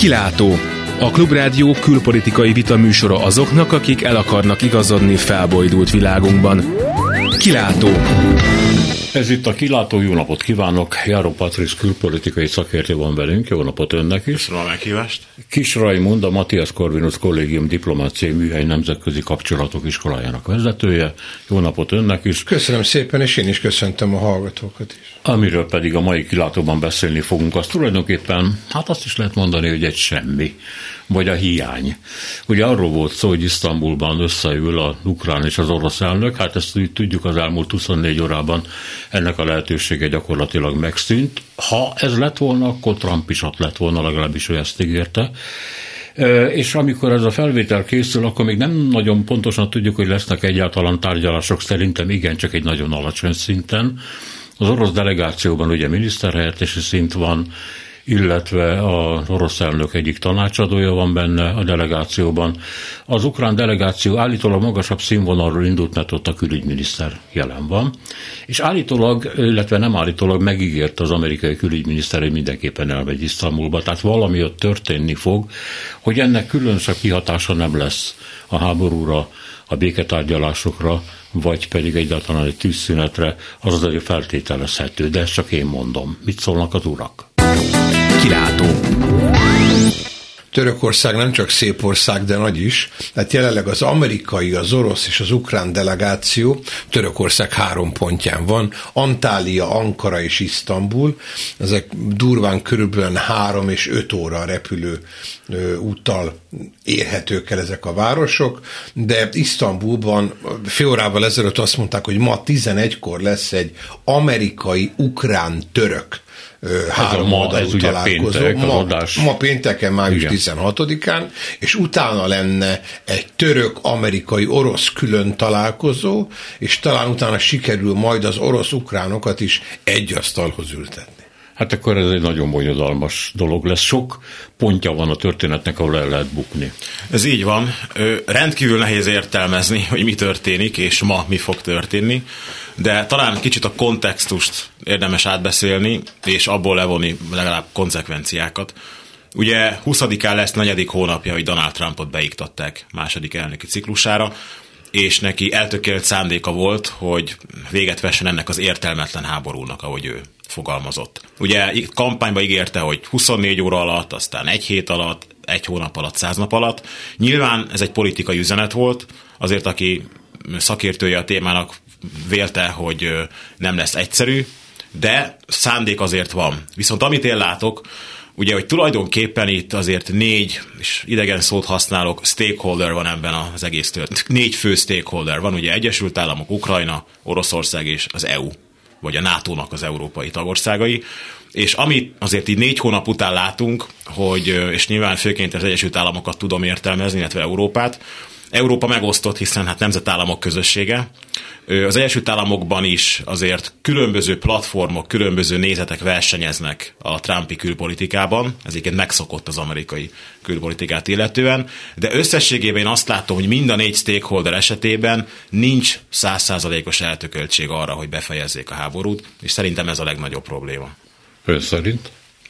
Kilátó. A Klubrádió külpolitikai vitaműsora azoknak, akik el akarnak igazodni felbojdult világunkban. Kilátó. Ez itt a Kilátó, jó napot kívánok! Járó Patrisz külpolitikai szakértő van velünk, jó napot önnek is. Köszönöm a meghívást. Kis Rajmund, a Matthias Corvinus Kollégium Diplomáciai Műhely Nemzetközi Kapcsolatok Iskolájának vezetője, jó napot önnek is. Köszönöm szépen, és én is köszöntöm a hallgatókat is. Amiről pedig a mai Kilátóban beszélni fogunk, az tulajdonképpen, hát azt is lehet mondani, hogy egy semmi, vagy a hiány. Ugye arról volt szó, hogy Isztambulban összeül az ukrán és az orosz elnök, hát ezt tudjuk, az elmúlt 24 órában ennek a lehetősége gyakorlatilag megszűnt. Ha ez lett volna, akkor Trump is ott lett volna, legalábbis ő ezt ígérte. És amikor ez a felvétel készül, akkor még nem nagyon pontosan tudjuk, hogy lesznek egyáltalán tárgyalások, szerintem igen, csak egy nagyon alacsony szinten. Az orosz delegációban ugye miniszterhelyettesi szint van, illetve az orosz elnök egyik tanácsadója van benne a delegációban. Az ukrán delegáció állítólag magasabb színvonalról indult, mert ott a külügyminiszter jelen van, és állítólag, illetve nem állítólag megígérte az amerikai külügyminiszter, hogy mindenképpen elmegy Isztambulba, tehát valami ott történni fog, hogy ennek különösebb kihatása nem lesz a háborúra, a béketárgyalásokra, vagy pedig egyáltalán egy tűzszünetre, az azért feltételezhető, de ezt csak én mondom. Mit szólnak az urak? Kilátó. Törökország nem csak szép ország, de nagy is. Tehát jelenleg az amerikai, az orosz és az ukrán delegáció Törökország 3 pontján van. Antália, Ankara és Isztambul. Ezek durván körülbelül 3 és 5 óra repülő úttal érhetők el ezek a városok, de Isztambulban fél órával ezelőtt azt mondták, hogy ma 11-kor lesz egy amerikai-ukrán-török háromoldalú találkozó. Ma pénteken, május 16-án, és utána lenne egy török-amerikai-orosz külön találkozó, és talán utána sikerül majd az orosz-ukránokat is egy asztalhoz ültetni. Hát akkor ez egy nagyon bonyodalmas dolog lesz. Sok pontja van a történetnek, ahol el lehet bukni. Ez így van. Rendkívül nehéz értelmezni, hogy mi történik, és ma mi fog történni, de talán kicsit a kontextust érdemes átbeszélni, és abból levonni legalább konzekvenciákat. Ugye 20-án lesz 4. hónapja, hogy Donald Trumpot beiktatták második elnöki ciklusára, és neki eltökélt szándéka volt, hogy véget vessen ennek az értelmetlen háborúnak, ahogy ő fogalmazott. Ugye kampányban ígérte, hogy 24 óra alatt, aztán 1 hét alatt, 1 hónap alatt, 100 nap alatt. Nyilván ez egy politikai üzenet volt, azért aki szakértője a témának vélte, hogy nem lesz egyszerű, de szándék azért van. Viszont amit én látok, ugye, hogy tulajdonképpen itt azért 4, és idegen szót használok, stakeholder van ebben az egész történet. 4 fő stakeholder van, ugye Egyesült Államok, Ukrajna, Oroszország és az EU, vagy a NATO-nak az európai tagországai. És amit azért így 4 hónap után látunk, hogy, és nyilván főként az Egyesült Államokat tudom értelmezni, illetve Európát, Európa megosztott, hiszen hát nemzetállamok közössége. Az Egyesült Államokban is azért különböző platformok, különböző nézetek versenyeznek a Trumpi külpolitikában, ez egyébként megszokott az amerikai külpolitikát illetően, de összességében én azt látom, hogy mind a 4 stakeholder esetében nincs 100%-os eltököltség arra, hogy befejezzék a háborút, és szerintem ez a legnagyobb probléma. Ön szerint?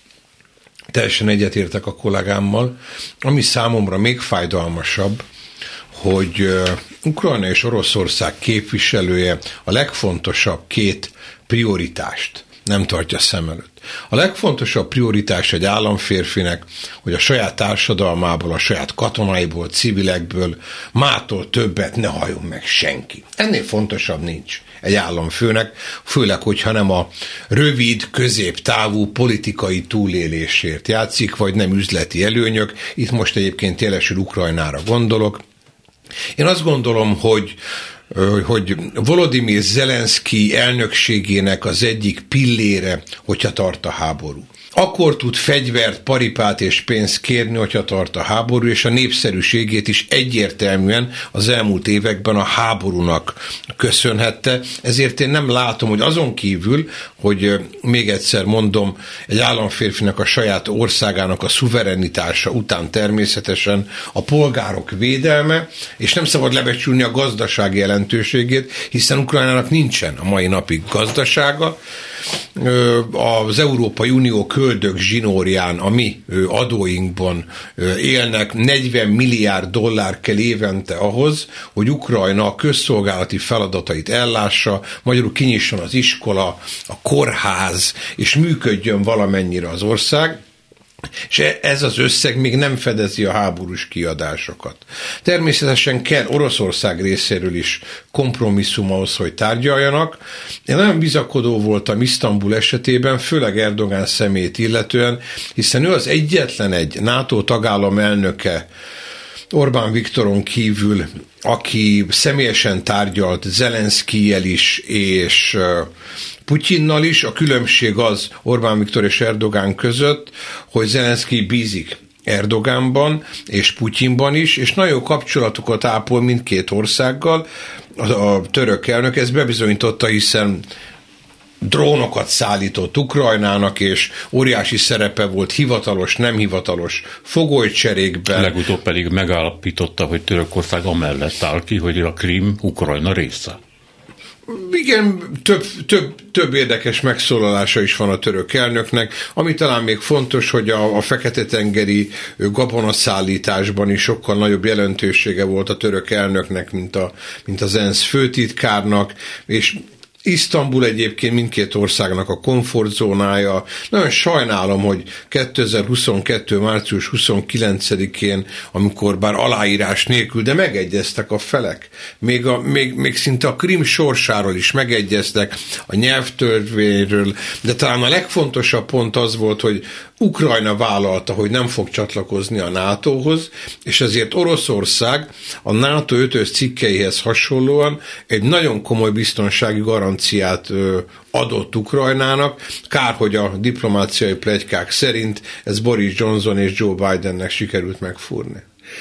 Teljesen egyetértek a kollégámmal. Ami számomra még fájdalmasabb, hogy Ukrajna és Oroszország képviselője a legfontosabb 2 prioritást nem tartja szem előtt. A legfontosabb prioritás egy államférfinek, hogy a saját társadalmából, a saját katonáiból, civilekből mától többet ne halljon meg senki. Ennél fontosabb nincs egy államfőnek, főleg, hogyha nem a rövid, középtávú politikai túlélésért játszik, vagy nem üzleti előnyök. Itt most egyébként jelesül Ukrajnára gondolok. Én azt gondolom, hogy Volodymyr Zelenszky elnökségének az egyik pillére, hogyha tart a háború. Akkor tud fegyvert, paripát és pénzt kérni, hogyha tart a háború, és a népszerűségét is egyértelműen az elmúlt években a háborúnak köszönhette. Ezért én nem látom, hogy azon kívül, hogy még egyszer mondom, egy államférfinek a saját országának a szuverenitása után természetesen a polgárok védelme, és nem szabad lebecsülni a gazdasági jelentőségét, hiszen Ukrajnának nincsen a mai napig gazdasága. Az Európai Unió köldök zsinórján, a mi adóinkban élnek, 40 milliárd dollár kell évente ahhoz, hogy Ukrajna a közszolgálati feladatait ellássa, magyarul kinyisson az iskola, a kórház, és működjön valamennyire az ország, és ez az összeg még nem fedezi a háborús kiadásokat. Természetesen kell Oroszország részéről is kompromisszum ahhoz, hogy tárgyaljanak. Én nagyon bizakodó voltam Isztambul esetében, főleg Erdogán személyét illetően, hiszen ő az egyetlen egy NATO tagállam elnöke Orbán Viktoron kívül, aki személyesen tárgyalt Zelenszkijjel is, és Putyinnal is. A különbség az Orbán Viktor és Erdogán között, hogy Zelenszkij bízik Erdogánban és Putyinban is, és nagyon jó kapcsolatokat ápol mindkét országgal. A török elnök ezt bebizonyította, hiszen drónokat szállított Ukrajnának, és óriási szerepe volt hivatalos, nem hivatalos fogolycserékben. Legutóbb pedig megállapította, hogy Törökország amellett áll ki, hogy a Krím Ukrajna része. Igen, több érdekes megszólalása is van a török elnöknek, ami talán még fontos, hogy a Fekete-tengeri gabonaszállításban is sokkal nagyobb jelentősége volt a török elnöknek, mint az ENSZ főtitkárnak, és Isztambul egyébként mindkét országnak a komfortzónája. Nagyon sajnálom, hogy 2022. március 29-én, amikor bár aláírás nélkül, de megegyeztek a felek. Még szinte a Krím sorsáról is megegyeztek, a nyelvtörvényről, de talán a legfontosabb pont az volt, hogy Ukrajna vállalta, hogy nem fog csatlakozni a NATO-hoz, és ezért Oroszország a NATO 5-ös cikkeihez hasonlóan egy nagyon komoly biztonsági garanciát adott Ukrajnának. Kár, hogy a diplomáciai pletykák szerint ez Boris Johnson és Joe Bidennek sikerült megfúrni.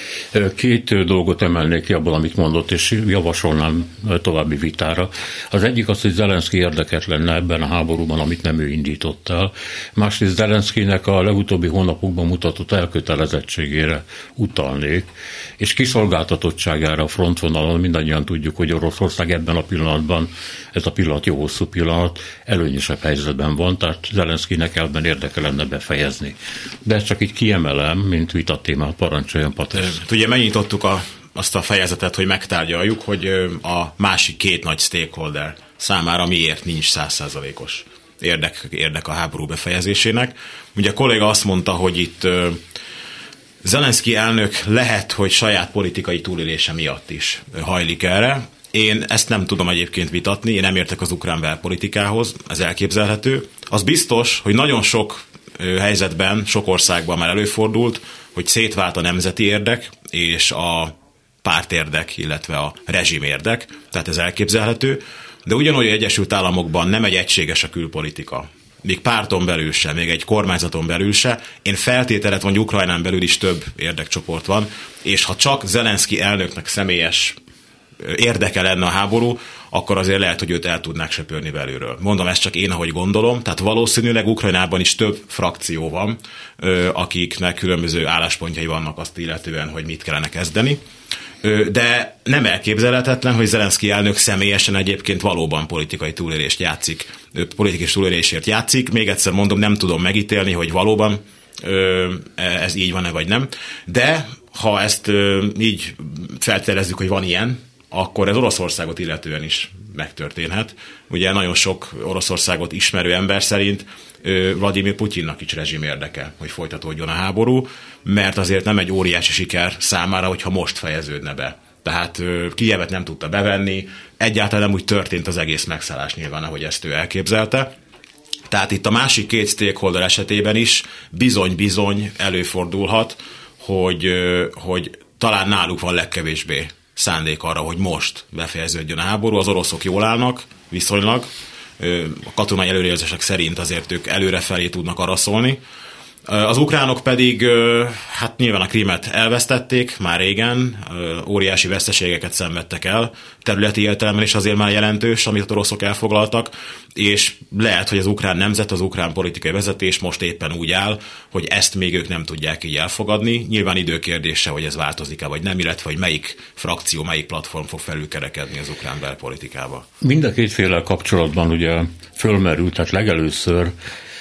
Két dolgot emelnék ki abból, amit mondott, és javasolnám további vitára. Az egyik az, hogy Zelenszkij érdekelt lenne ebben a háborúban, amit nem ő indított el. Másrészt Zelenszkijnek a legutóbbi hónapokban mutatott elkötelezettségére utalnék, és kiszolgáltatottságára a frontvonalon. Mindannyian tudjuk, hogy Oroszország ebben a pillanatban, ez a pillanat jó hosszú pillanat, előnyösebb helyzetben van, tehát Zelenszkijnek ebben érdeke lenne befejezni. De ezt csak így kiemelem, mint vitatémát, parancsoljon Patrik. Ugye megnyitottuk azt a fejezetet, hogy megtárgyaljuk, hogy a másik két nagy stakeholder számára miért nincs 100%-os érdek a háború befejezésének. Ugye a kolléga azt mondta, hogy itt Zelenszkij elnök lehet, hogy saját politikai túlélése miatt is hajlik erre. Én ezt nem tudom egyébként vitatni, én nem értek az ukrán belpolitikához, ez elképzelhető. Az biztos, hogy nagyon sok helyzetben, sok országban már előfordult, hogy szétvált a nemzeti érdek és a pártérdek, illetve a rezsimérdek, tehát ez elképzelhető, de ugyanúgy az Egyesült Államokban nem egy egységes a külpolitika. Még párton belül se, még egy kormányzaton belül se. Én feltételezem, hogy Ukrajnán belül is több érdekcsoport van, és ha csak Zelenszkij elnöknek személyes érdeke lenne a háború, akkor azért lehet, hogy őt el tudnák söpörni belülről. Mondom, ezt csak én, ahogy gondolom, tehát valószínűleg Ukrajnában is több frakció van, akiknek különböző álláspontjai vannak azt illetően, hogy mit kellene kezdeni. De nem elképzelhetetlen, hogy Zelenszkij elnök személyesen egyébként valóban politikai túlélést játszik, politikai túlélésért játszik. Még egyszer mondom, nem tudom megítélni, hogy valóban ez így van-e vagy nem. De ha ezt így feltételezzük, hogy van ilyen, akkor ez Oroszországot illetően is megtörténhet. Ugye nagyon sok Oroszországot ismerő ember szerint Vladimir Putyinnak is rezsim érdeke, hogy folytatódjon a háború, mert azért nem egy óriási siker számára, hogyha most fejeződne be. Tehát Kijevet nem tudta bevenni, egyáltalán nem úgy történt az egész megszállás nyilván, ahogy ezt ő elképzelte. Tehát itt a másik két stakeholder esetében is bizony-bizony előfordulhat, hogy talán náluk van legkevésbé szándék arra, hogy most befejeződjön a háború. Az oroszok jól állnak, viszonylag. A katonai előrejelzések szerint azért ők előrefelé tudnak araszolni. Az ukránok pedig, hát nyilván a Krímet elvesztették már régen, óriási veszteségeket szenvedtek el, területi értelemben is azért már jelentős, amit az oroszok elfoglaltak, és lehet, hogy az ukrán nemzet, az ukrán politikai vezetés most éppen úgy áll, hogy ezt még ők nem tudják így elfogadni. Nyilván időkérdése, hogy ez változik-e vagy nem, illetve hogy melyik frakció, melyik platform fog felülkerekedni az ukrán belpolitikába. Mind a kétféle kapcsolatban ugye fölmerült, tehát legelőször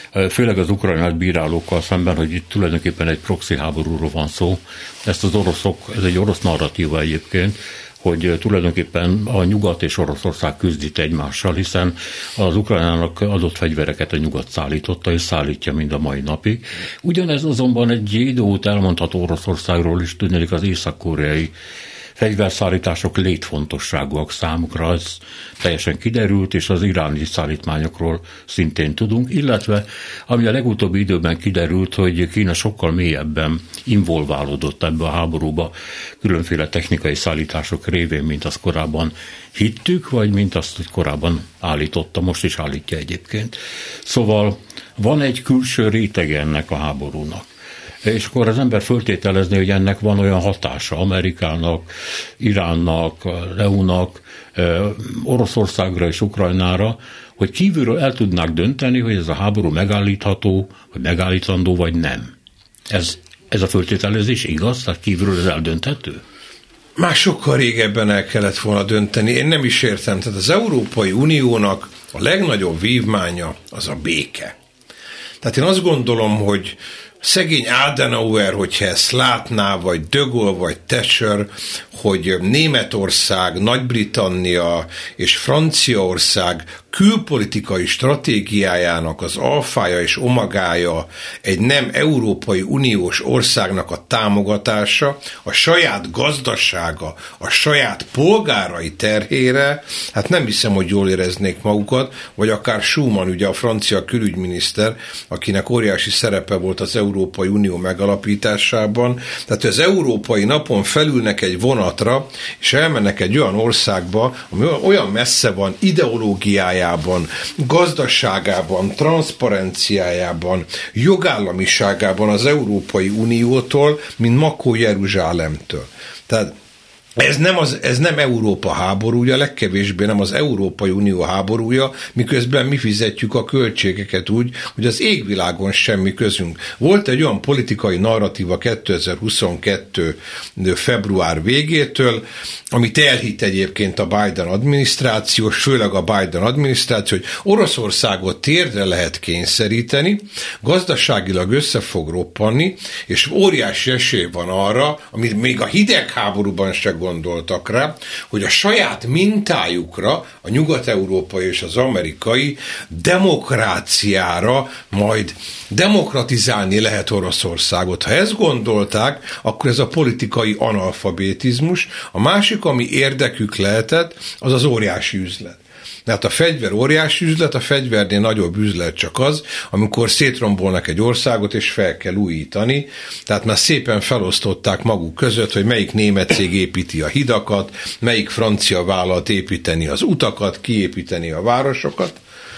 főleg az ukrajnát bírálókkal szemben, hogy itt tulajdonképpen egy proxy háborúról van szó. Ezt az oroszok, ez egy orosz narratíva egyébként, hogy tulajdonképpen a Nyugat és Oroszország küzd itt egymással, hiszen az Ukrajnának adott fegyvereket a Nyugat szállította, és szállítja mind a mai napig. Ugyanez azonban egy idő óta elmondható Oroszországról is, tudnék az észak-koreai fegyverszállítások létfontosságúak számukra, ez teljesen kiderült, és az iráni szállítmányokról szintén tudunk, illetve ami a legutóbbi időben kiderült, hogy Kína sokkal mélyebben involválódott ebbe a háborúba különféle technikai szállítások révén, mint azt korábban hittük, vagy mint azt korábban állította, most is állítja egyébként. Szóval van egy külső rétege ennek a háborúnak. És akkor az ember föltételezni, hogy ennek van olyan hatása Amerikának, Iránnak, EU-nak, Oroszországra és Ukrajnára, hogy kívülről el tudnák dönteni, hogy ez a háború megállítható, vagy megállítandó, vagy nem. Ez a föltételezés igaz? Tehát kívülről ez eldönthető? Már sokkal régebben el kellett volna dönteni. Én nem is értem. Tehát az Európai Uniónak a legnagyobb vívmánya az a béke. Tehát én azt gondolom, hogy szegény Adenauer, hogyha ezt látná, vagy De Gaulle, vagy Thatcher, hogy Németország, Nagy-Britannia és Franciaország külpolitikai stratégiájának az alfája és omegája egy nem Európai Uniós országnak a támogatása, a saját gazdasága, a saját polgárai terhére, hát nem hiszem, hogy jól éreznék magukat, vagy akár Schumann, ugye a francia külügyminiszter, akinek óriási szerepe volt az Európai Unió megalapításában. Tehát az európai napon felülnek egy vonatra, és elmennek egy olyan országba, ami olyan messze van ideológiájában, gazdaságában, transzparenciájában, jogállamiságában az Európai Uniótól, mint Makó Jeruzsálemtől. Tehát ez nem Európa háborúja, legkevésbé nem az Európai Unió háborúja, miközben mi fizetjük a költségeket úgy, hogy az égvilágon semmi közünk. Volt egy olyan politikai narratíva 2022. február végétől, amit elhitt egyébként a Biden adminisztráció, főleg a Biden adminisztráció, hogy Oroszországot térdre lehet kényszeríteni, gazdaságilag össze fog roppanni, és óriási esély van arra, amit még a hidegháborúban se gondoltak rá, hogy a saját mintájukra, a nyugat-európai és az amerikai demokráciára majd demokratizálni lehet Oroszországot. Ha ezt gondolták, akkor ez a politikai analfabetizmus. A másik, ami érdekük lehetett, az az óriási üzlet. Tehát a fegyver óriási üzlet, a fegyvernél nagyobb üzlet csak az, amikor szétrombolnak egy országot, és fel kell újítani. Tehát már szépen felosztották maguk között, hogy melyik német cég építi a hidakat, melyik francia vállalat építeni az utakat, kiépíteni a városokat.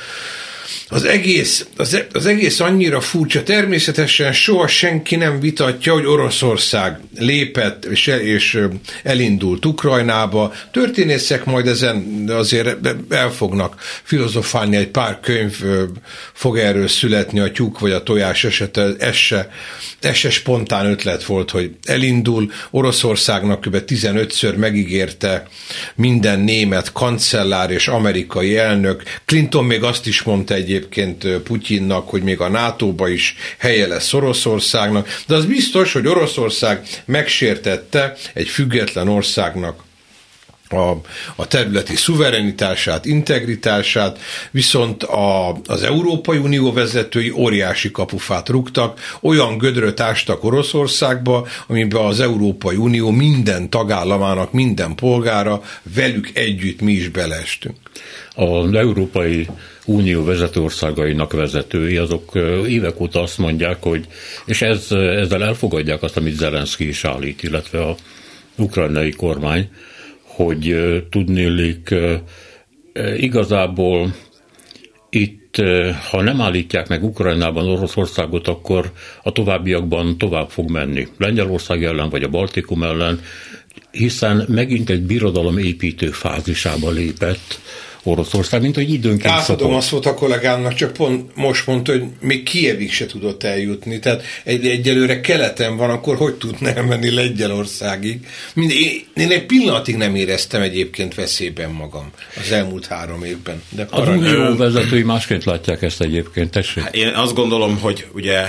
Az egész annyira furcsa, természetesen soha senki nem vitatja, hogy Oroszország lépett és elindult Ukrajnába. Történészek majd ezen azért el fognak filozofálni, egy pár könyv fog erről születni, a tyúk vagy a tojás esete, ez se spontán ötlet volt, hogy elindul. Oroszországnak kb. 15-ször megígérte minden német kancellár és amerikai elnök. Clinton még azt is mondta egyébként Putyinnak, hogy még a NATO-ba is helye lesz Oroszországnak, de az biztos, hogy Oroszország megsértette egy független országnak a területi szuverenitását, integritását, viszont az Európai Unió vezetői óriási kapufát rúgtak, olyan gödröt ástak Oroszországba, amiben az Európai Unió minden tagállamának, minden polgára, velük együtt mi is beleestünk. Az Európai Unió vezető országainak vezetői, azok évek óta azt mondják, hogy, és ezzel elfogadják azt, amit Zelenszky is állít, illetve az ukrajnai kormány, hogy tudniillik igazából itt, ha nem állítják meg Ukrajnában Oroszországot, akkor a továbbiakban tovább fog menni. Lengyelország ellen, vagy a Baltikum ellen, hiszen megint egy birodalom építő fázisába lépett Oroszország, mint hogy időnként átadom azt volt a kollégámnak, csak pont most mondta, hogy még Kijevig se tudott eljutni. Tehát egyelőre keleten van, akkor hogy tudna elmenni Lengyelországig? Én egy pillanatig nem éreztem egyébként veszélyben magam az elmúlt 3 évben. De az unió vezetői másként látják ezt egyébként, tessék? Én azt gondolom, hogy ugye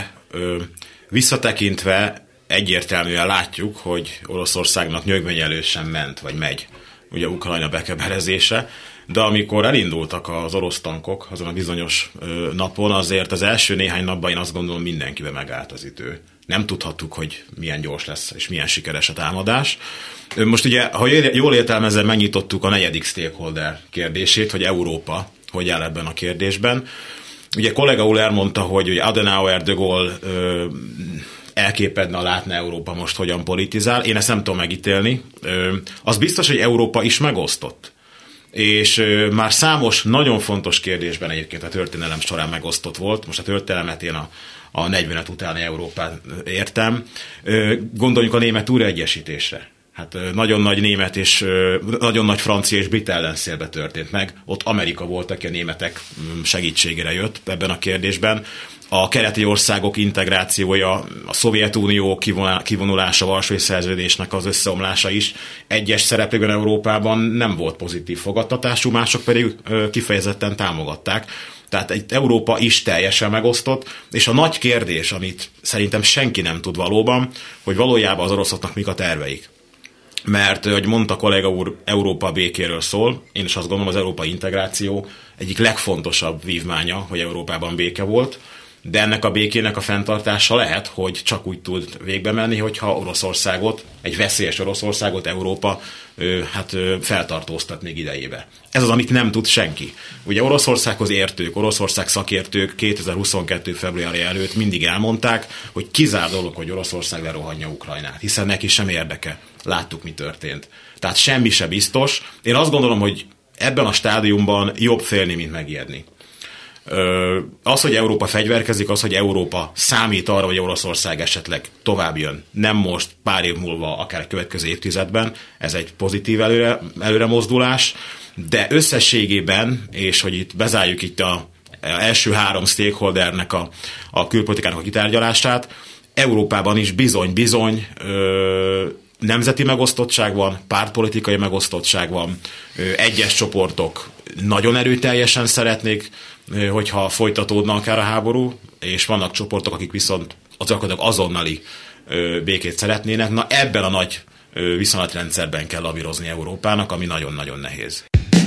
visszatekintve egyértelműen látjuk, hogy Oroszországnak nyögvenyelősen ment, vagy megy ugye Ukrajna bekebelezése, de amikor elindultak az orosz tankok azon a bizonyos napon, azért az első néhány napban én azt gondolom mindenkibe megállt az idő. Nem tudhattuk, hogy milyen gyors lesz és milyen sikeres a támadás. Most ugye, ha jól értelmezem, megnyitottuk a 4. stakeholder kérdését, hogy Európa hogy áll ebben a kérdésben. Ugye kollega úr elmondta, hogy Adenauer, de Gaulle elképedne, látna Európa most hogyan politizál. Én ezt nem tudom megítélni. Az biztos, hogy Európa is megosztott. És már számos nagyon fontos kérdésben egyébként a történelem során megosztott volt. Most a történelmet én a 45 utáni Európát értem. Gondoljunk a német újraegyesítésre. Hát nagyon nagy német és nagyon nagy francia és brit ellenszélbe történt meg. Ott Amerika volt, aki a németek segítségére jött ebben a kérdésben. A keleti országok integrációja, a Szovjetunió kivonulása, Varsói Szerződésnek az összeomlása is egyes szereplőkben Európában nem volt pozitív fogadtatású, mások pedig kifejezetten támogatták. Tehát egy Európa is teljesen megosztott, és a nagy kérdés, amit szerintem senki nem tud valóban, hogy valójában az oroszoknak mik a terveik. Mert, ahogy mondta kolléga úr, Európa békéről szól, én is azt gondolom, az európai integráció egyik legfontosabb vívmánya, hogy Európában béke volt, de ennek a békének a fenntartása lehet, hogy csak úgy tud végbe menni, hogyha Oroszországot, egy veszélyes Oroszországot Európa feltartóztat még idejébe. Ez az, amit nem tud senki. Ugye Oroszországhoz értők, Oroszország szakértők 2022. februárja előtt mindig elmondták, hogy kizár dolog, hogy Oroszország lerohanja Ukrajnát, hiszen neki sem érdeke. Láttuk, mi történt. Tehát semmi se biztos. Én azt gondolom, hogy ebben a stádiumban jobb félni, mint megijedni. Az, hogy Európa fegyverkezik, az, hogy Európa számít arra, hogy Oroszország esetleg tovább jön. Nem most, pár év múlva, akár a következő évtizedben. Ez egy pozitív előre mozdulás, de összességében, és hogy itt bezárjuk itt az első 3 stakeholdernek a külpolitikának a kitárgyalását, Európában is bizony nemzeti megosztottság van, pártpolitikai megosztottság van, egyes csoportok nagyon erőteljesen szeretnék, hogyha folytatódna akár a háború, és vannak csoportok, akik viszont azonnali békét szeretnének. Na ebben a nagy viszonylatrendszerben kell lavírozni Európának, ami nagyon-nagyon nehéz.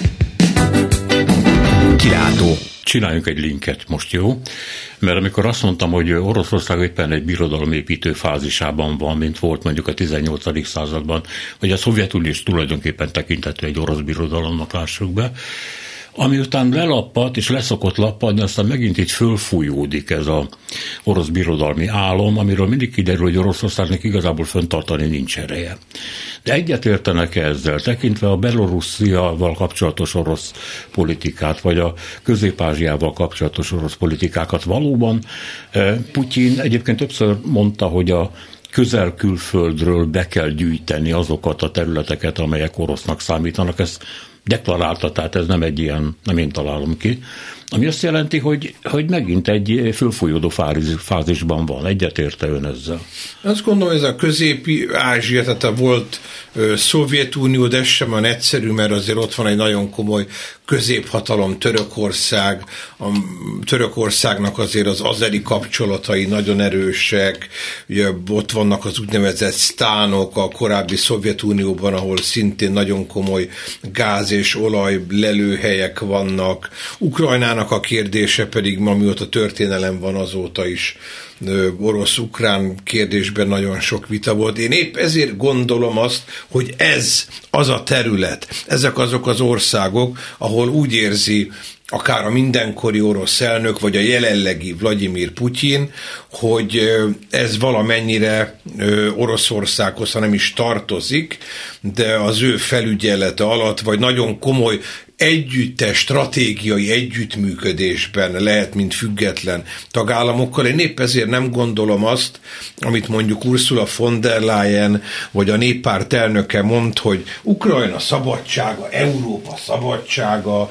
Kilátó. Csináljunk egy linket most, jó? Mert amikor azt mondtam, hogy Oroszország éppen egy birodalomépítő fázisában van, mint volt mondjuk a 18. században, vagy a Szovjetunió is tulajdonképpen tekinthető egy orosz birodalomnak, lássuk be, ami után lelappat és leszokott lappadni, aztán megint így fölfújódik ez az orosz birodalmi álom, amiről mindig kiderül, hogy Oroszországnak igazából fenntartani nincs ereje. De egyetértenek ezzel, tekintve a Belorussziával kapcsolatos orosz politikát, vagy a Közép-Ázsiával kapcsolatos orosz politikákat valóban. Putyin egyébként többször mondta, hogy a közel-külföldről be kell gyűjteni azokat a területeket, amelyek orosznak számítanak. Ezt deklarálta, tehát ez nem egy ilyen, nem én találom ki, ami azt jelenti, hogy megint egy fölfolyódó fázisban van. Egyetérte ön ezzel? Azt gondolom, ez a Közép-Ázsia, tehát a volt Szovjetunió, de ez sem olyan egyszerű, mert azért ott van egy nagyon komoly középhatalom, Törökország. A Törökországnak azért az azeri kapcsolatai nagyon erősek, ugye ott vannak az úgynevezett sztánok a korábbi Szovjetunióban, ahol szintén nagyon komoly gáz és olaj lelőhelyek vannak. Ukrajnának a kérdése pedig, amióta történelem van, azóta is orosz-ukrán kérdésben nagyon sok vita volt. Én épp ezért gondolom azt, hogy ez az a terület, ezek azok az országok, ahol úgy érzi akár a mindenkori orosz elnök, vagy a jelenlegi Vladimir Putyin, hogy ez valamennyire Oroszországhoz, ha nem is tartozik, de az ő felügyelete alatt, vagy nagyon komoly együttes, stratégiai együttműködésben lehet, mint független tagállamokkal. Én épp ezért nem gondolom azt, amit mondjuk Ursula von der Leyen vagy a néppárt elnöke mond, hogy Ukrajna szabadsága, Európa szabadsága,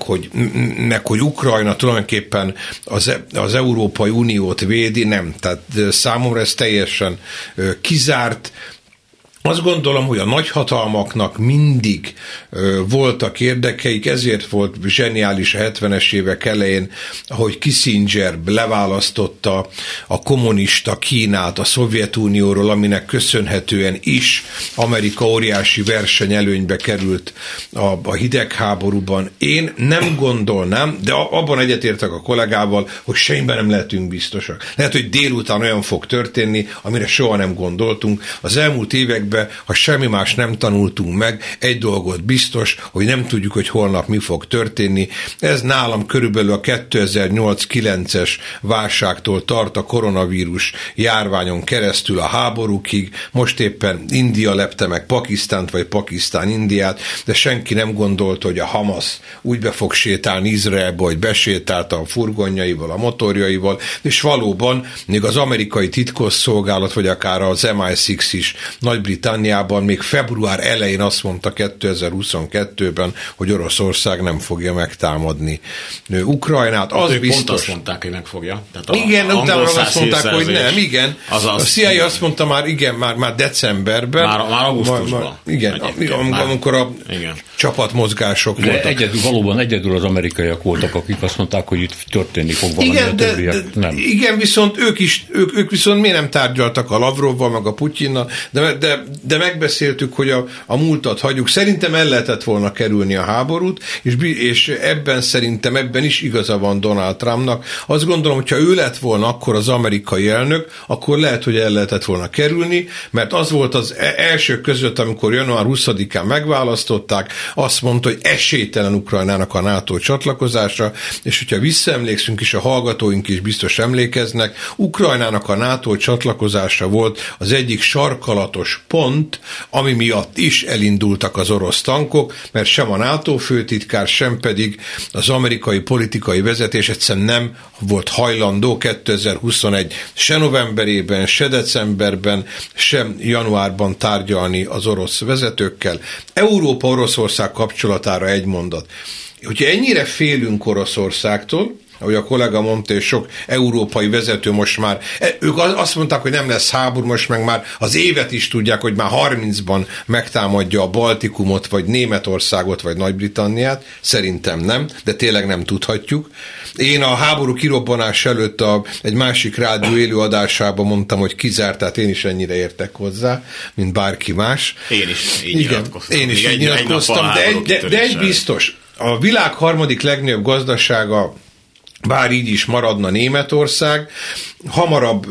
meg hogy Ukrajna tulajdonképpen az Európai Uniót védi, nem. Tehát számomra ez teljesen kizárt. Azt gondolom, hogy a nagyhatalmaknak mindig voltak érdekeik, ezért volt zseniális a 70-es évek elején, ahogy Kissinger leválasztotta a kommunista Kínát a Szovjetunióról, aminek köszönhetően is Amerika óriási versenyelőnybe került a hidegháborúban. Én nem gondolnám, de abban egyetértek a kollégával, hogy semmiben nem lehetünk biztosak. Lehet, hogy délután olyan fog történni, amire soha nem gondoltunk. Az elmúlt években, ha semmi más nem tanultunk meg, egy dolgot biztos, hogy nem tudjuk, hogy holnap mi fog történni. Ez nálam körülbelül a 2008-9-es válságtól tart a koronavírus járványon keresztül a háborúkig. Most éppen India lepte meg Pakisztánt, vagy Pakisztán Indiát, de senki nem gondolta, hogy a Hamas úgy be fog sétálni Izraelbe, hogy besétálta a furgonjaival, a motorjaival, és valóban még az amerikai titkosszolgálat, vagy akár az MI6 is Nagy-Britanniában még február elején azt mondta 2022-ben, hogy Oroszország nem fogja megtámadni Ukrajnát. Az biztos. biztos. Pont azt mondták, hogy meg fogja. Tehát igen, utána azt mondták, hogy nem, igen. A CIA igen. Azt mondta már, igen, már decemberben. Már augusztusban. Igen, amikor a csapatmozgások voltak. Valóban egyedül az amerikaiak voltak, akik azt mondták, hogy itt történni fog valami, igen, a többiek nem. Igen, viszont ők viszont miért nem tárgyaltak a Lavrovval, meg a Putyinnal, de megbeszéltük, hogy a múltat hagyjuk. Szerintem el lehetett volna kerülni a háborút, és ebben is igaza van Donald Trumpnak. Azt gondolom, hogyha ő lett volna akkor az amerikai elnök, akkor lehet, hogy el lehetett volna kerülni, mert az volt az első között, amikor január 20-án megválasztották, azt mondta, hogy esélytelen Ukrajnának a NATO csatlakozása, és hogyha visszaemlékszünk is, a hallgatóink is biztos emlékeznek, Ukrajnának a NATO csatlakozása volt az egyik sarkalatos pont, ami miatt is elindultak az orosz tankok, mert sem a NATO főtitkár, sem pedig az amerikai politikai vezetés egyszerűen nem volt hajlandó 2021 se novemberében, se decemberben, sem januárban tárgyalni az orosz vezetőkkel. Európa-Oroszország kapcsolatára egy mondat. Hogyha ennyire félünk Oroszországtól, ahogy a kollega mondta, és sok európai vezető most már, ők azt mondták, hogy nem lesz háború, most meg már az évet is tudják, hogy már 30-ban megtámadja a Baltikumot, vagy Németországot, vagy Nagy-Britanniát. Szerintem nem, de tényleg nem tudhatjuk. Én a háború kirobbanás előtt egy másik rádió élőadásában mondtam, hogy kizárt, tehát én is ennyire értek hozzá, mint bárki más. Én is így nyilatkoztam. Én is így nyilatkoztam, de egy biztos, a világ harmadik legnagyobb gazdasága, bár így is maradna Németország, hamarabb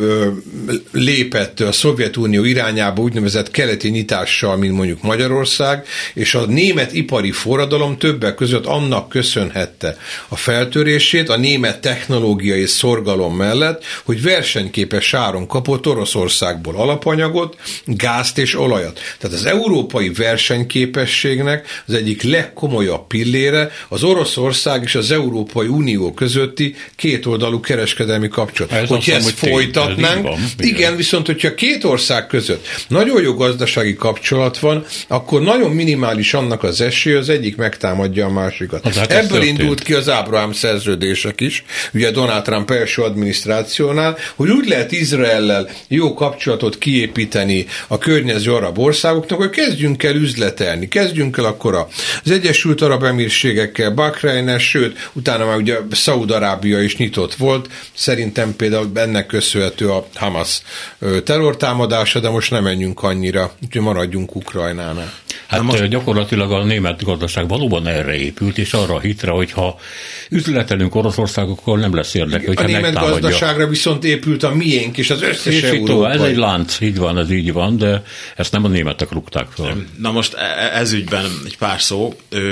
lépett a Szovjetunió irányába úgynevezett keleti nyitással, mint mondjuk Magyarország, és a német ipari forradalom többek között annak köszönhette a feltörését, a német technológiai szorgalom mellett, hogy versenyképes áron kapott Oroszországból alapanyagot, gázt és olajat. Tehát az európai versenyképességnek az egyik legkomolyabb pillére az Oroszország és az Európai Unió közötti kétoldalú kereskedelmi kapcsolat. Hogyha ezt folytatnánk, igen, viszont hogyha két ország között nagyon jó gazdasági kapcsolat van, akkor nagyon minimális annak az esély, az egyik megtámadja a másikat. Ebből indult ki az Ábrahám szerződések is, ugye Donald Trump első adminisztrációnál, hogy úgy lehet Izraellel jó kapcsolatot kiépíteni a környező arab országoknak, hogy kezdjünk el üzletelni, kezdjünk el akkor az Egyesült Arab Emírségekkel, Bahreinnel, sőt, utána már ugye Szaúd-Arábia is nyitott volt, szerintem például ennek köszönhető a Hamas terrortámadása, de most nem menjünk annyira, úgyhogy maradjunk Ukrajnánál. Hát most gyakorlatilag a német gazdaság valóban erre épült, és arra a hitre, hogyha üzletelünk Oroszországokkal, nem lesz érdeke, hogyha megtámadja. A német gazdaságra viszont épült a miénk, és az összes európai. Ez egy lánc, ez így van, de ezt nem a németek rúgták fel. Na most ez ügyben egy pár szó.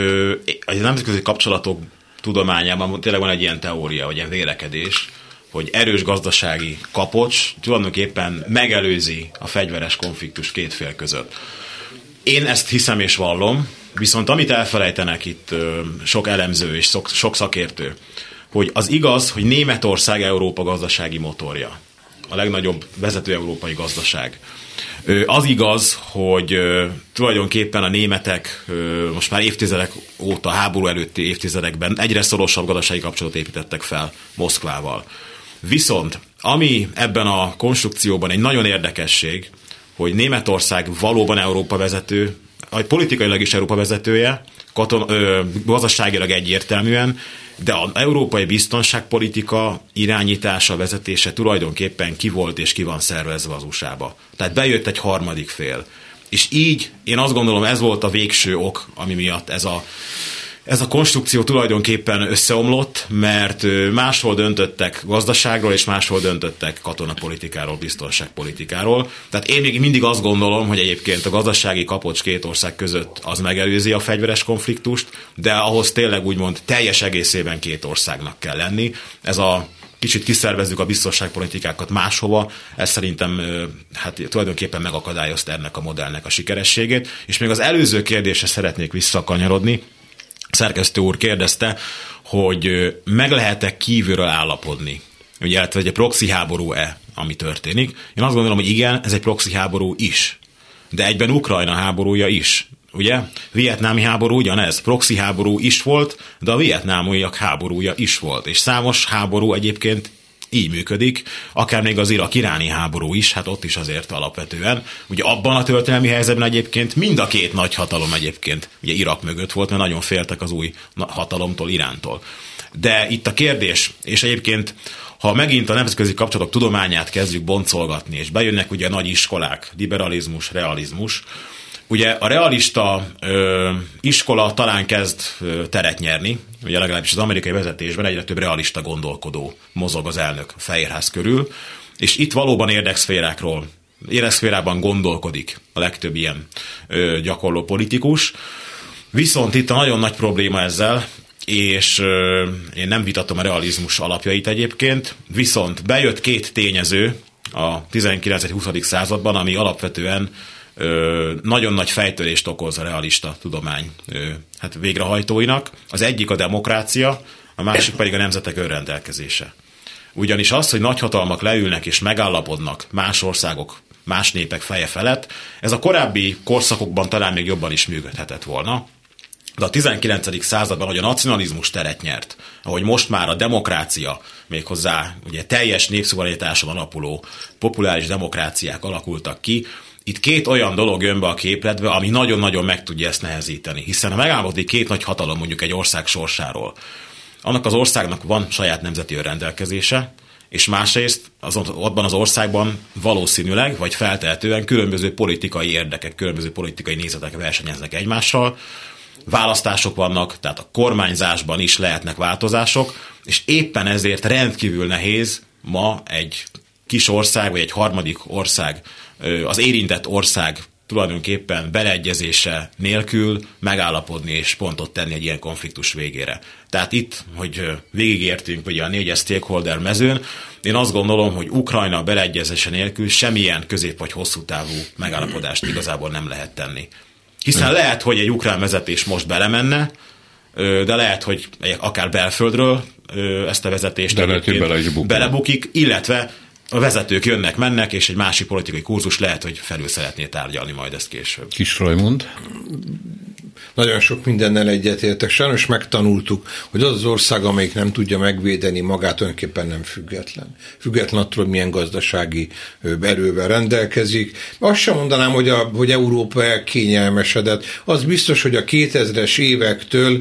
A nemzetközi kapcsolatok tudományában tényleg van egy ilyen teória, vagy ilyen vélekedés, hogy erős gazdasági kapocs tulajdonképpen megelőzi a fegyveres konfliktus két fél között. Én ezt hiszem és vallom, Viszont amit elfelejtenek itt sok elemző és sok szakértő, hogy az igaz, hogy Németország Európa gazdasági motorja. A legnagyobb vezető európai gazdaság. Az igaz, hogy tulajdonképpen a németek most már évtizedek óta, háború előtti évtizedekben egyre szorosabb gazdasági kapcsolatot építettek fel Moszkvával. Viszont ami ebben a konstrukcióban egy nagyon érdekesség, hogy Németország valóban Európa vezető, politikailag is Európa vezetője, gazdaságilag egyértelműen, de az európai biztonságpolitika irányítása, vezetése tulajdonképpen ki volt és ki van szervezve az USA-ba. Tehát bejött egy harmadik fél. És így én azt gondolom, ez volt a végső ok, ami miatt ez a konstrukció tulajdonképpen összeomlott, mert máshol döntöttek gazdaságról, és máshol döntöttek katonapolitikáról, biztonságpolitikáról. Tehát én még mindig azt gondolom, hogy egyébként a gazdasági kapocs két ország között az megelőzi a fegyveres konfliktust, de ahhoz tényleg úgymond teljes egészében két országnak kell lenni. Ez a kicsit kiszervezzük a biztonságpolitikákat máshova, ez szerintem hát tulajdonképpen megakadályozta ennek a modellnek a sikerességét. És még az előző kérdésre szeretnék visszakanyarodni. Szerkesztő úr kérdezte, hogy meg lehet-e kívülről állapodni, ugye, egy proxy háború-e, ami történik. Én azt gondolom, hogy igen, ez egy proxy háború is, de egyben Ukrajna háborúja is. Ugye? Vietnámi háború ugyanez, proxy háború is volt, de a vietnámiak háborúja is volt, és számos háború egyébként így működik, akár még az irak-iráni háború is, hát ott is azért alapvetően. Ugye abban a történelmi helyzetben egyébként mind a két nagy hatalom egyébként ugye Irak mögött volt, mert nagyon féltek az új hatalomtól, Irántól. De itt a kérdés, és egyébként ha megint a nemzetközi kapcsolatok tudományát kezdjük boncolgatni, és bejönnek ugye a nagy iskolák, liberalizmus, realizmus, ugye a realista iskola talán kezd teret nyerni, ugye legalábbis az amerikai vezetésben egyre több realista gondolkodó mozog az elnök Fehérház körül, és itt valóban érdekszférában gondolkodik a legtöbb ilyen gyakorló politikus. Viszont itt a nagyon nagy probléma ezzel, és én nem vitatom a realizmus alapjait egyébként, viszont bejött két tényező a 19.-20. században, ami alapvetően nagyon nagy fejtörést okoz a realista tudomány végrehajtóinak. Az egyik a demokrácia, a másik pedig a nemzetek önrendelkezése. Ugyanis az, hogy nagyhatalmak leülnek és megállapodnak más országok, más népek feje felett, ez a korábbi korszakokban talán még jobban is működhetett volna. De a 19. században, hogy a nacionalizmus teret nyert, ahogy most már a demokrácia, méghozzá ugye teljes népszuverenitáson alapuló populáris demokráciák alakultak ki, itt két olyan dolog jön be a képletbe, ami nagyon-nagyon meg tudja ezt nehezíteni. Hiszen ha megállapodik két nagy hatalom mondjuk egy ország sorsáról, annak az országnak van saját nemzeti önrendelkezése, és másrészt abban az országban valószínűleg, vagy feltehetően különböző politikai érdekek, különböző politikai nézetek versenyeznek egymással, választások vannak, tehát a kormányzásban is lehetnek változások, és éppen ezért rendkívül nehéz ma egy kis ország, vagy egy harmadik ország, az érintett ország tulajdonképpen beleegyezése nélkül megállapodni és pontot tenni egy ilyen konfliktus végére. Tehát itt, hogy végigértünk ugye a 4 stakeholder mezőn, én azt gondolom, hogy Ukrajna beleegyezése nélkül semmilyen közép- vagy hosszú távú megállapodást igazából nem lehet tenni. Hiszen lehet, hogy egy ukrán vezetés most belemenne, de lehet, hogy akár belföldről ezt a vezetést belebukik, illetve a vezetők jönnek-mennek, és egy másik politikai kurzus lehet, hogy felül szeretné tárgyalni majd ezt később. Kis Rajmund. Nagyon sok mindennel egyetértek. Sajnos megtanultuk, hogy az ország, amelyik nem tudja megvédeni magát, önképpen nem független. Független attól, hogy milyen gazdasági erővel rendelkezik. Azt sem mondanám, hogy Európa elkényelmesedett. Az biztos, hogy a 2000-es évektől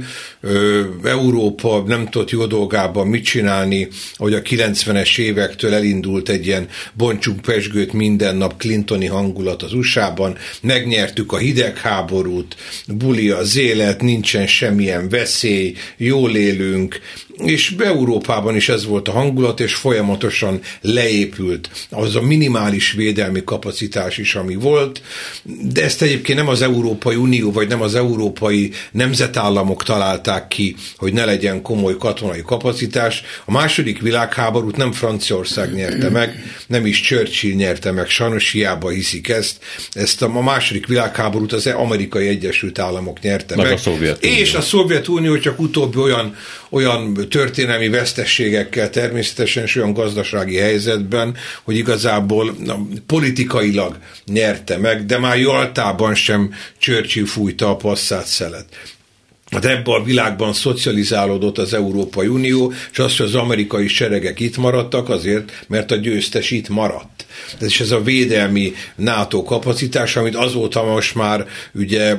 Európa nem tudott jó dolgában mit csinálni, hogy a 90-es évektől elindult egy ilyen bontsunk pezsgőt minden nap clintoni hangulat az USA-ban, megnyertük a hidegháborút, buli az élet, nincsen semmilyen veszély, jól élünk, és Európában is ez volt a hangulat, és folyamatosan leépült az a minimális védelmi kapacitás is, ami volt, de ezt egyébként nem az Európai Unió, vagy nem az európai nemzetállamok találták ki, hogy ne legyen komoly katonai kapacitás. A második világháborút nem Franciaország nyerte meg, nem is Churchill nyerte meg, sajnos hiába hiszik ezt a második világháborút az Amerikai Egyesült Államok nyerte meg. És a Szovjetunió csak utóbbi olyan történelmi veszteségekkel természetesen, és olyan gazdasági helyzetben, hogy igazából politikailag nyerte meg, de már Jaltában sem Churchill fújta a passzát szelet. Hát ebben a világban szocializálódott az Európai Unió, és az, hogy az amerikai seregek itt maradtak azért, mert a győztes itt maradt. És ez a védelmi NATO kapacitás, amit azóta most már ugye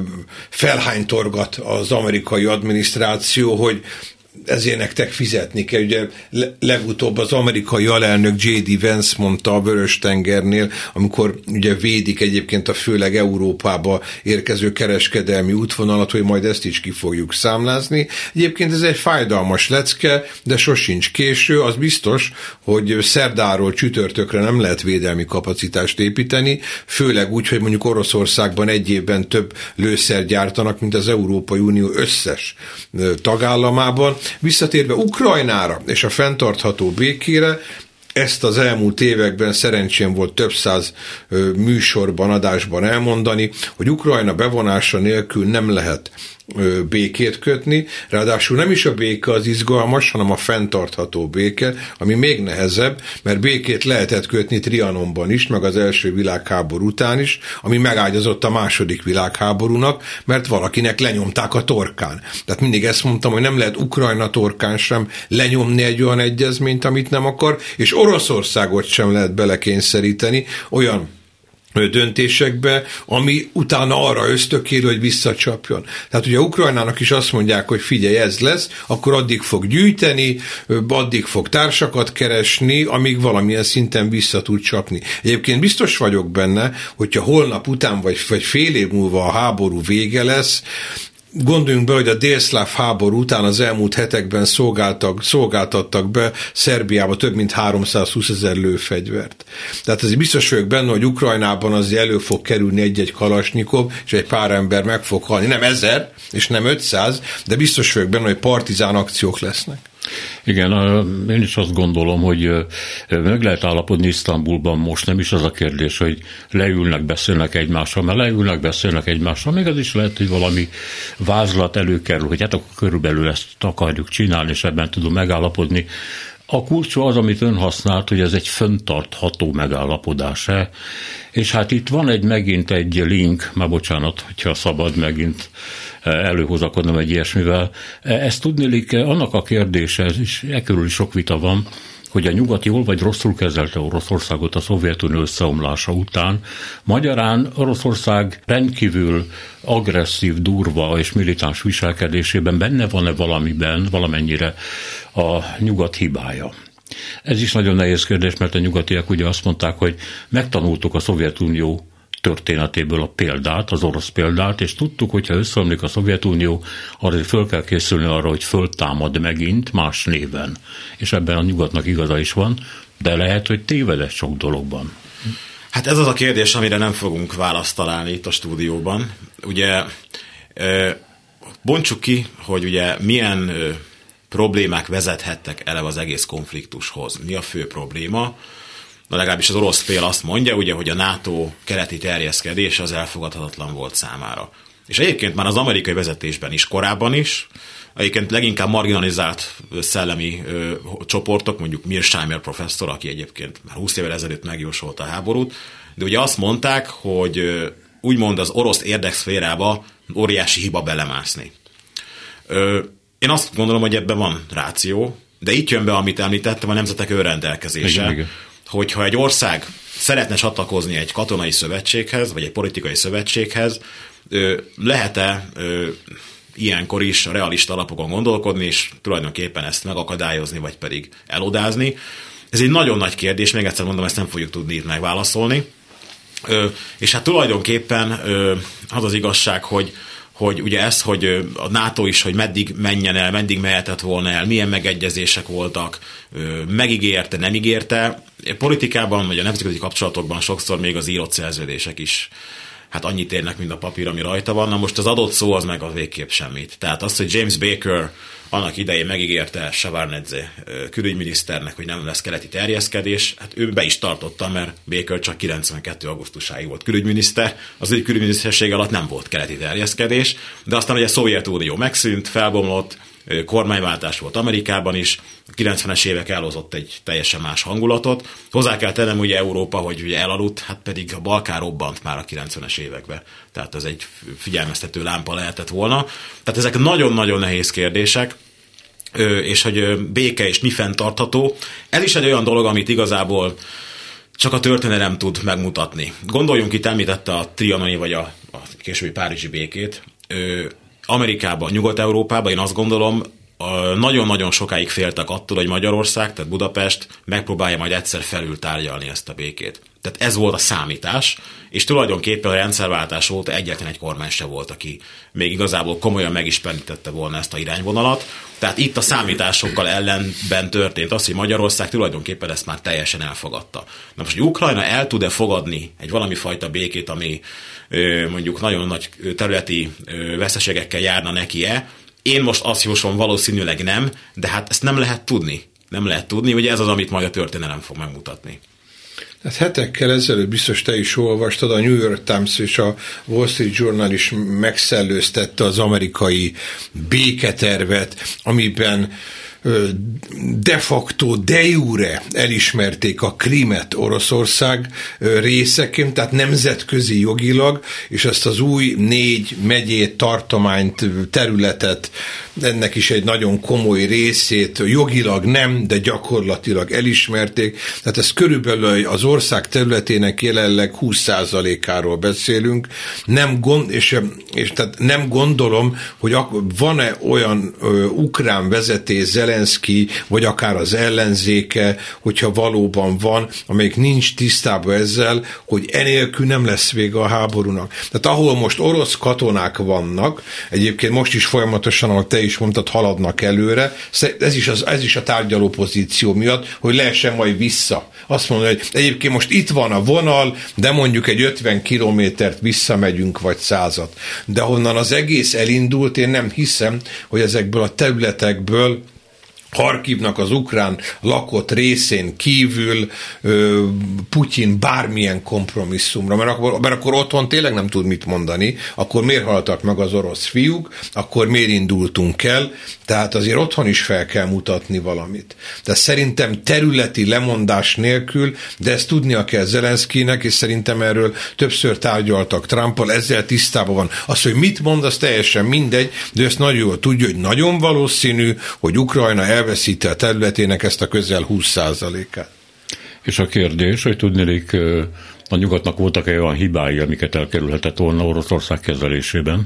felhánytorgat az amerikai adminisztráció, hogy ezért nektek fizetni kell. Ugye legutóbb az amerikai alelnök J.D. Vance mondta a Vörös-tengernél, amikor ugye védik egyébként a főleg Európába érkező kereskedelmi útvonalat, hogy majd ezt is ki fogjuk számlázni. Egyébként ez egy fájdalmas lecke, de sosincs késő. Az biztos, hogy szerdáról csütörtökre nem lehet védelmi kapacitást építeni, főleg úgy, hogy mondjuk Oroszországban egy évben több lőszert gyártanak, mint az Európai Unió összes tagállamában. Visszatérve Ukrajnára és a fenntartható békére, ezt az elmúlt években szerencsém volt több száz műsorban, adásban elmondani, hogy Ukrajna bevonása nélkül nem lehet békét kötni, ráadásul nem is a béke az izgalmas, hanem a fenntartható béke, ami még nehezebb, mert békét lehetett kötni Trianonban is, meg az első világháború után is, ami megágyazott a második világháborúnak, mert valakinek lenyomták a torkán. Tehát mindig ezt mondtam, hogy nem lehet Ukrajna torkán sem lenyomni egy olyan egyezményt, amit nem akar, és Oroszországot sem lehet belekényszeríteni olyan döntésekbe, ami utána arra ösztökél, hogy visszacsapjon. Tehát ugye Ukrajnának is azt mondják, hogy figyelj, ez lesz, akkor addig fog gyűjteni, addig fog társakat keresni, amíg valamilyen szinten vissza tud csapni. Egyébként biztos vagyok benne, hogyha holnap után, vagy fél év múlva a háború vége lesz, gondoljunk be, hogy a délszláv háború után az elmúlt hetekben szolgáltattak be Szerbiába több mint 320 000 lőfegyvert. Tehát azért biztos vagyok benne, hogy Ukrajnában azért elő fog kerülni egy-egy kalasnyikov, és egy pár ember meg fog halni. Nem 1000, és nem 500, de biztos vagyok benne, hogy partizán akciók lesznek. Igen, én is azt gondolom, hogy meg lehet állapodni Isztambulban most, nem is az a kérdés, hogy leülnek, beszélnek egymással, mert leülnek, beszélnek egymással, még az is lehet, hogy valami vázlat előkerül, hogy hát akkor körülbelül ezt akarjuk csinálni, és ebben tudom megállapodni. A kulcs az, amit ön használt, hogy ez egy fenntartható megállapodás. És hát itt van megint egy link, már bocsánat, hogyha szabad megint előhozakodnom egy ilyesmivel. Ezt tudnélik, annak a kérdése, és ekkörül is sok vita van, hogy a nyugat jól vagy rosszul kezelte Oroszországot a Szovjetunió összeomlása után. Magyarán Oroszország rendkívül agresszív, durva és militáns viselkedésében benne van-e valamennyire a nyugat hibája? Ez is nagyon nehéz kérdés, mert a nyugatiak ugye azt mondták, hogy megtanultuk a Szovjetunió történetéből a példát, az orosz példát, és tudtuk, hogyha összeomlik a Szovjetunió, azért föl kell készülni arra, hogy föltámad megint más néven. És ebben a nyugatnak igaza is van, de lehet, hogy tévedett sok dologban. Hát ez az a kérdés, amire nem fogunk választ találni itt a stúdióban. Ugye bontsuk ki, hogy ugye milyen problémák vezethettek eleve az egész konfliktushoz. Mi a fő probléma? Na legalábbis az orosz fél azt mondja, ugye, hogy a NATO keleti terjeszkedés az elfogadhatatlan volt számára. És egyébként már az amerikai vezetésben is, korábban is, egyébként leginkább marginalizált szellemi csoportok, mondjuk Mearsheimer professzor, aki egyébként már 20 évvel ezelőtt megjósolta a háborút, de ugye azt mondták, hogy úgymond az orosz érdekszférába óriási hiba belemászni. Én azt gondolom, hogy ebben van ráció, de itt jön be, amit említettem, a nemzetek önrendelkezése. Igen. Hogyha egy ország szeretne csatlakozni egy katonai szövetséghez, vagy egy politikai szövetséghez, lehet-e ilyenkor is realista alapokon gondolkodni, és tulajdonképpen ezt megakadályozni, vagy pedig elodázni. Ez egy nagyon nagy kérdés, még egyszer mondom, ezt nem fogjuk tudni itt megválaszolni. És hát tulajdonképpen az az igazság, hogy hogy ugye ez, hogy a NATO is, hogy meddig menjen el, meddig mehetett volna el, milyen megegyezések voltak, megígérte, nem ígérte. Politikában, vagy a nemzetközi kapcsolatokban sokszor még az írott szerződések is hát annyit érnek, mint a papír, ami rajta van. Na most az adott szó az meg az végképp semmit. Tehát az, hogy James Baker annak idején megígérte Shevardnadze külügyminiszternek, hogy nem lesz keleti terjeszkedés, hát ő be is tartotta, mert Baker csak 92. augusztusáig volt külügyminiszter, az ő külügyminiszterség alatt nem volt keleti terjeszkedés, de aztán ugye a Szovjetunió megszűnt, felbomlott, kormányváltás volt Amerikában is, a 90-es évek elhozott egy teljesen más hangulatot. Hozzá kell tennem ugye Európa, hogy ugye elaludt, hát pedig a Balkán robbant már a 90-es években. Tehát ez egy figyelmeztető lámpa lehetett volna. Tehát ezek nagyon-nagyon nehéz kérdések, és hogy béke és mi fenntartható. Ez is egy olyan dolog, amit igazából csak a történelem tud megmutatni. Gondoljunk itt, említette a trianoni vagy a későbbi párizsi békét. Amerikában, Nyugat-Európában én azt gondolom, nagyon-nagyon sokáig féltek attól, hogy Magyarország, tehát Budapest megpróbálja majd egyszer felül tárgyalni ezt a békét. Tehát ez volt a számítás, és tulajdonképpen a rendszerváltás óta egyetlen egy kormány se volt, aki még igazából komolyan megismerítette volna ezt a irányvonalat. Tehát itt a számításokkal ellenben történt az, hogy Magyarország tulajdonképpen ezt már teljesen elfogadta. Na most, hogy Ukrajna el tud-e fogadni egy valami fajta békét, ami mondjuk nagyon nagy területi veszteségekkel járna neki-e? Én most azt jósolom, valószínűleg nem, de hát ezt nem lehet tudni. Nem lehet tudni, ugye ez az, amit majd a történelem fog megmutatni. Hát hetekkel ezelőtt biztos te is olvastad, a New York Times és a Wall Street Journal is megszellőztette az amerikai béketervet, amiben de facto, de jure elismerték a Krimet Oroszország részeként, tehát nemzetközi jogilag, és ezt az új 4 megyét, tartományt, területet, ennek is egy nagyon komoly részét jogilag nem, de gyakorlatilag elismerték. Tehát ez körülbelül az ország területének jelenleg 20%-áról beszélünk. És tehát nem gondolom, hogy van-e olyan ukrán vezetés, Zelenszky, vagy akár az ellenzéke, hogyha valóban van, amelyik nincs tisztában ezzel, hogy enélkül nem lesz vége a háborúnak. Tehát ahol most orosz katonák vannak, egyébként most is folyamatosan, ahogy te is mondtad, haladnak előre, ez is a tárgyaló pozíció miatt, hogy lehessen majd vissza. Azt mondani, hogy egyébként most itt van a vonal, de mondjuk egy 50 kilométert visszamegyünk, vagy 100-at. De honnan az egész elindult, én nem hiszem, hogy ezekből a területekből Harkivnak az ukrán lakott részén kívül Putyin bármilyen kompromisszumra, mert akkor otthon tényleg nem tud mit mondani, akkor miért haltak meg az orosz fiúk, akkor miért indultunk el, tehát azért otthon is fel kell mutatni valamit. De szerintem területi lemondás nélkül, de ezt tudnia kell Zelenszkynek, és szerintem erről többször tárgyaltak Trumpal, ezzel tisztában van. Az, hogy mit mond, az teljesen mindegy, de ezt nagyon jól tudja, hogy nagyon valószínű, hogy Ukrajna elveszíti a területének ezt a közel 20%-át. És a kérdés, hogy tudnélik, a nyugatnak voltak-e olyan hibái, amiket elkerülhetett volna Oroszország kezelésében?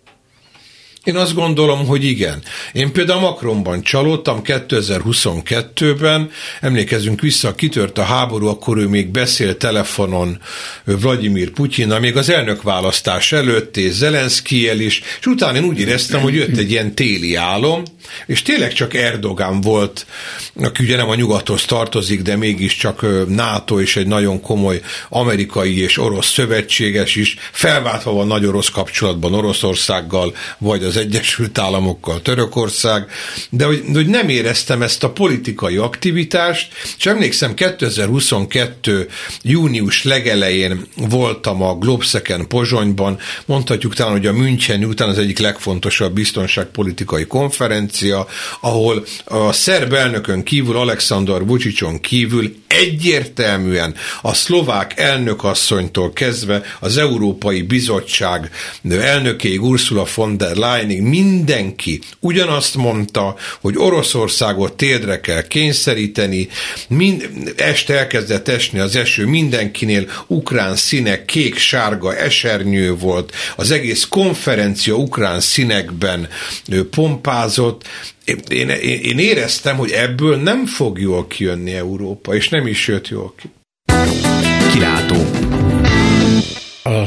Én azt gondolom, hogy igen. Én például Macronban csalódtam 2022-ben, emlékezzünk vissza, kitört a háború, akkor ő még beszélt telefonon Vladimir Putyinnal, még az elnökválasztás előtt, és Zelenszkijjel is, és utána én úgy éreztem, hogy jött egy ilyen téli álom, és tényleg csak Erdogan volt, aki ugye nem a nyugathoz tartozik, de mégiscsak NATO és egy nagyon komoly amerikai és orosz szövetséges is, felváltva van nagy orosz kapcsolatban Oroszországgal, vagy az Egyesült Államokkal Törökország, de hogy nem éreztem ezt a politikai aktivitást, és emlékszem 2022. június legelején voltam a Globseken Pozsonyban, mondhatjuk talán, hogy a Müncheni után az egyik legfontosabb biztonságpolitikai konferencia, ahol a szerb elnökön kívül, Aleksandar Vučićon kívül egyértelműen a szlovák elnökasszonytól kezdve az Európai Bizottság elnökéig, Ursula von der Leyenig mindenki ugyanazt mondta, hogy Oroszországot térdre kell kényszeríteni, este elkezdett esni az eső, mindenkinél ukrán színek, kék-sárga esernyő volt, az egész konferencia ukrán színekben pompázott. Én éreztem, hogy ebből nem fog jól kijönni Európa, és nem is jött jól ki. Kilátó. A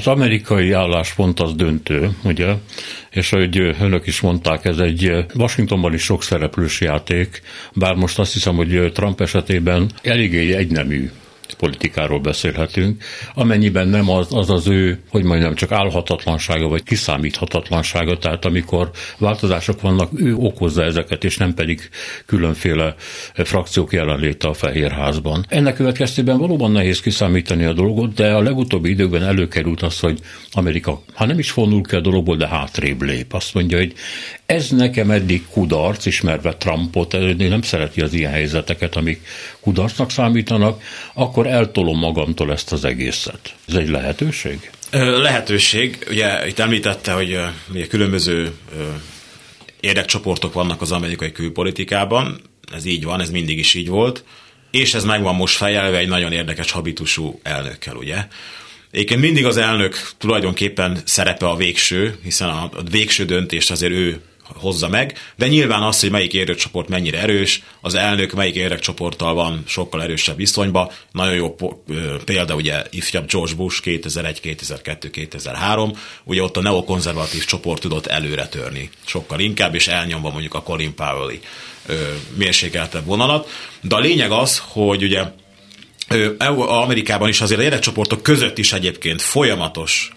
Az amerikai álláspont az döntő, ugye, és ahogy önök is mondták, ez egy Washingtonban is sok szereplős játék, bár most azt hiszem, hogy Trump esetében eléggé egynemű politikáról beszélhetünk, amennyiben nem az ő, hogy mondjam, csak állhatatlansága vagy kiszámíthatatlansága, tehát amikor változások vannak, ő okozza ezeket, és nem pedig különféle frakciók jelenléte a Fehérházban. Ennek következtében valóban nehéz kiszámítani a dolgot, de a legutóbbi időkben előkerült az, hogy Amerika, ha nem is vonul ki a dologból, de hátrébb lép. Azt mondja, hogy ez nekem eddig kudarc, ismerve Trumpot, nem szereti az ilyen helyzeteket, amik kudarcnak számítanak, akkor eltolom magamtól ezt az egészet. Ez egy lehetőség? Lehetőség. Ugye itt említette, hogy ugye különböző érdekcsoportok vannak az amerikai külpolitikában. Ez így van, ez mindig is így volt. És ez meg van most fejelve egy nagyon érdekes habitusú elnökkel, ugye? Egyébként mindig az elnök tulajdonképpen szerepe a végső, hiszen a végső döntést azért ő hozza meg, de nyilván az, hogy melyik érdekcsoport mennyire erős, az elnök melyik érdekcsoporttal van sokkal erősebb viszonyban. Nagyon jó példa ugye ifjabb George Bush 2001, 2002, 2003, ugye ott a neokonzervatív csoport tudott előre törni sokkal inkább, és elnyomva mondjuk a Colin Powell-i mérsékeltebb vonalat. De a lényeg az, hogy ugye Amerikában is azért a érdekcsoportok között is egyébként folyamatos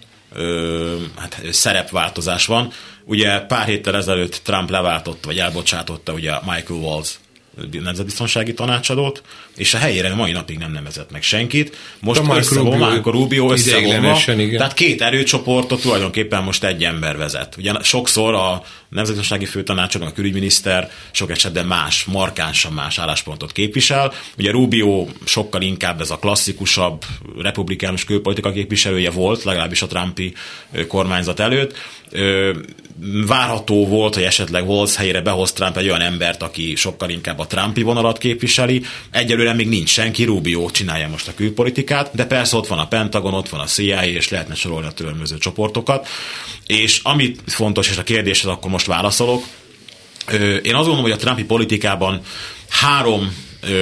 szerepváltozás van. Ugye pár héttel ezelőtt Trump leváltotta, vagy elbocsátotta ugye Michael Waltz nemzetbiztonsági tanácsadót, és a helyére mai napig nem nevezett meg senkit. Most Marco Rubio összevonva, tehát két erőcsoportot tulajdonképpen most egy ember vezet. Ugye sokszor a nemzetbiztonsági főtanácsadó, a külügyminiszter sok esetben markánsan más álláspontot képvisel. Ugye Rubio sokkal inkább ez a klasszikusabb republikánus külpolitika képviselője volt, legalábbis a Trumpi kormányzat előtt. Várható volt, hogy esetleg Waltz helyére behoz Trump egy olyan embert, aki sokkal inkább a Trumpi vonalat képviseli. Egyelőre még nincs senki, Rubio csinálja most a külpolitikát, de persze ott van a Pentagon, ott van a CIA, és lehetne sorolni a különböző csoportokat. És amit fontos, és a kérdéshez akkor most válaszolok, én azt gondolom, hogy a Trumpi politikában három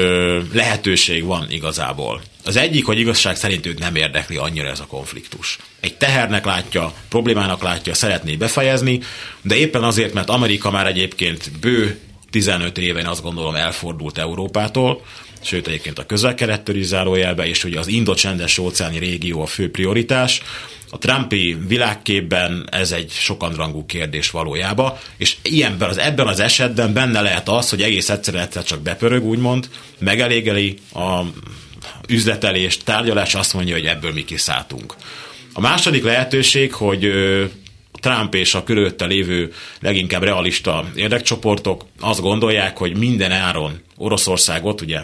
lehetőség van igazából. Az egyik, hogy igazság szerint őt nem érdekli annyira ez a konfliktus. Egy tehernek látja, problémának látja, szeretné befejezni, de éppen azért, mert Amerika már egyébként bő 15 éve, én azt gondolom, elfordult Európától, sőt egyébként a közel-kelettől is zárójelbe, és ugye az Indo-csendes óceáni régió a fő prioritás. A Trumpi világképben ez egy sokandrangú kérdés valójában, és ebben az esetben benne lehet az, hogy egész egyszerűen csak bepörög, úgymond, megelégeli a üzletelést, tárgyalás, azt mondja, hogy ebből mi kiszálltunk. A második lehetőség, hogy Trump és a körülötte lévő leginkább realista érdekcsoportok azt gondolják, hogy minden áron Oroszországot, ugye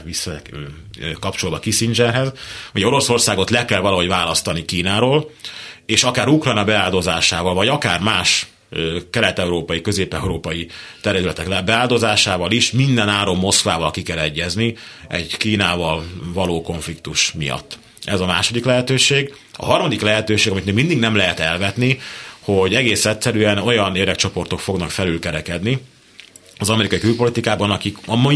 kapcsolva Kissingerhez, hogy Oroszországot le kell valahogy választani Kínáról, és akár Ukrajna beáldozásával, vagy akár más kelet-európai, közép-európai területek beáldozásával is minden áron Moszkvával ki kell egyezni egy Kínával való konfliktus miatt. Ez a második lehetőség. A harmadik lehetőség, amit mindig nem lehet elvetni, hogy egész egyszerűen olyan érdekcsoportok fognak felülkerekedni az amerikai külpolitikában, akik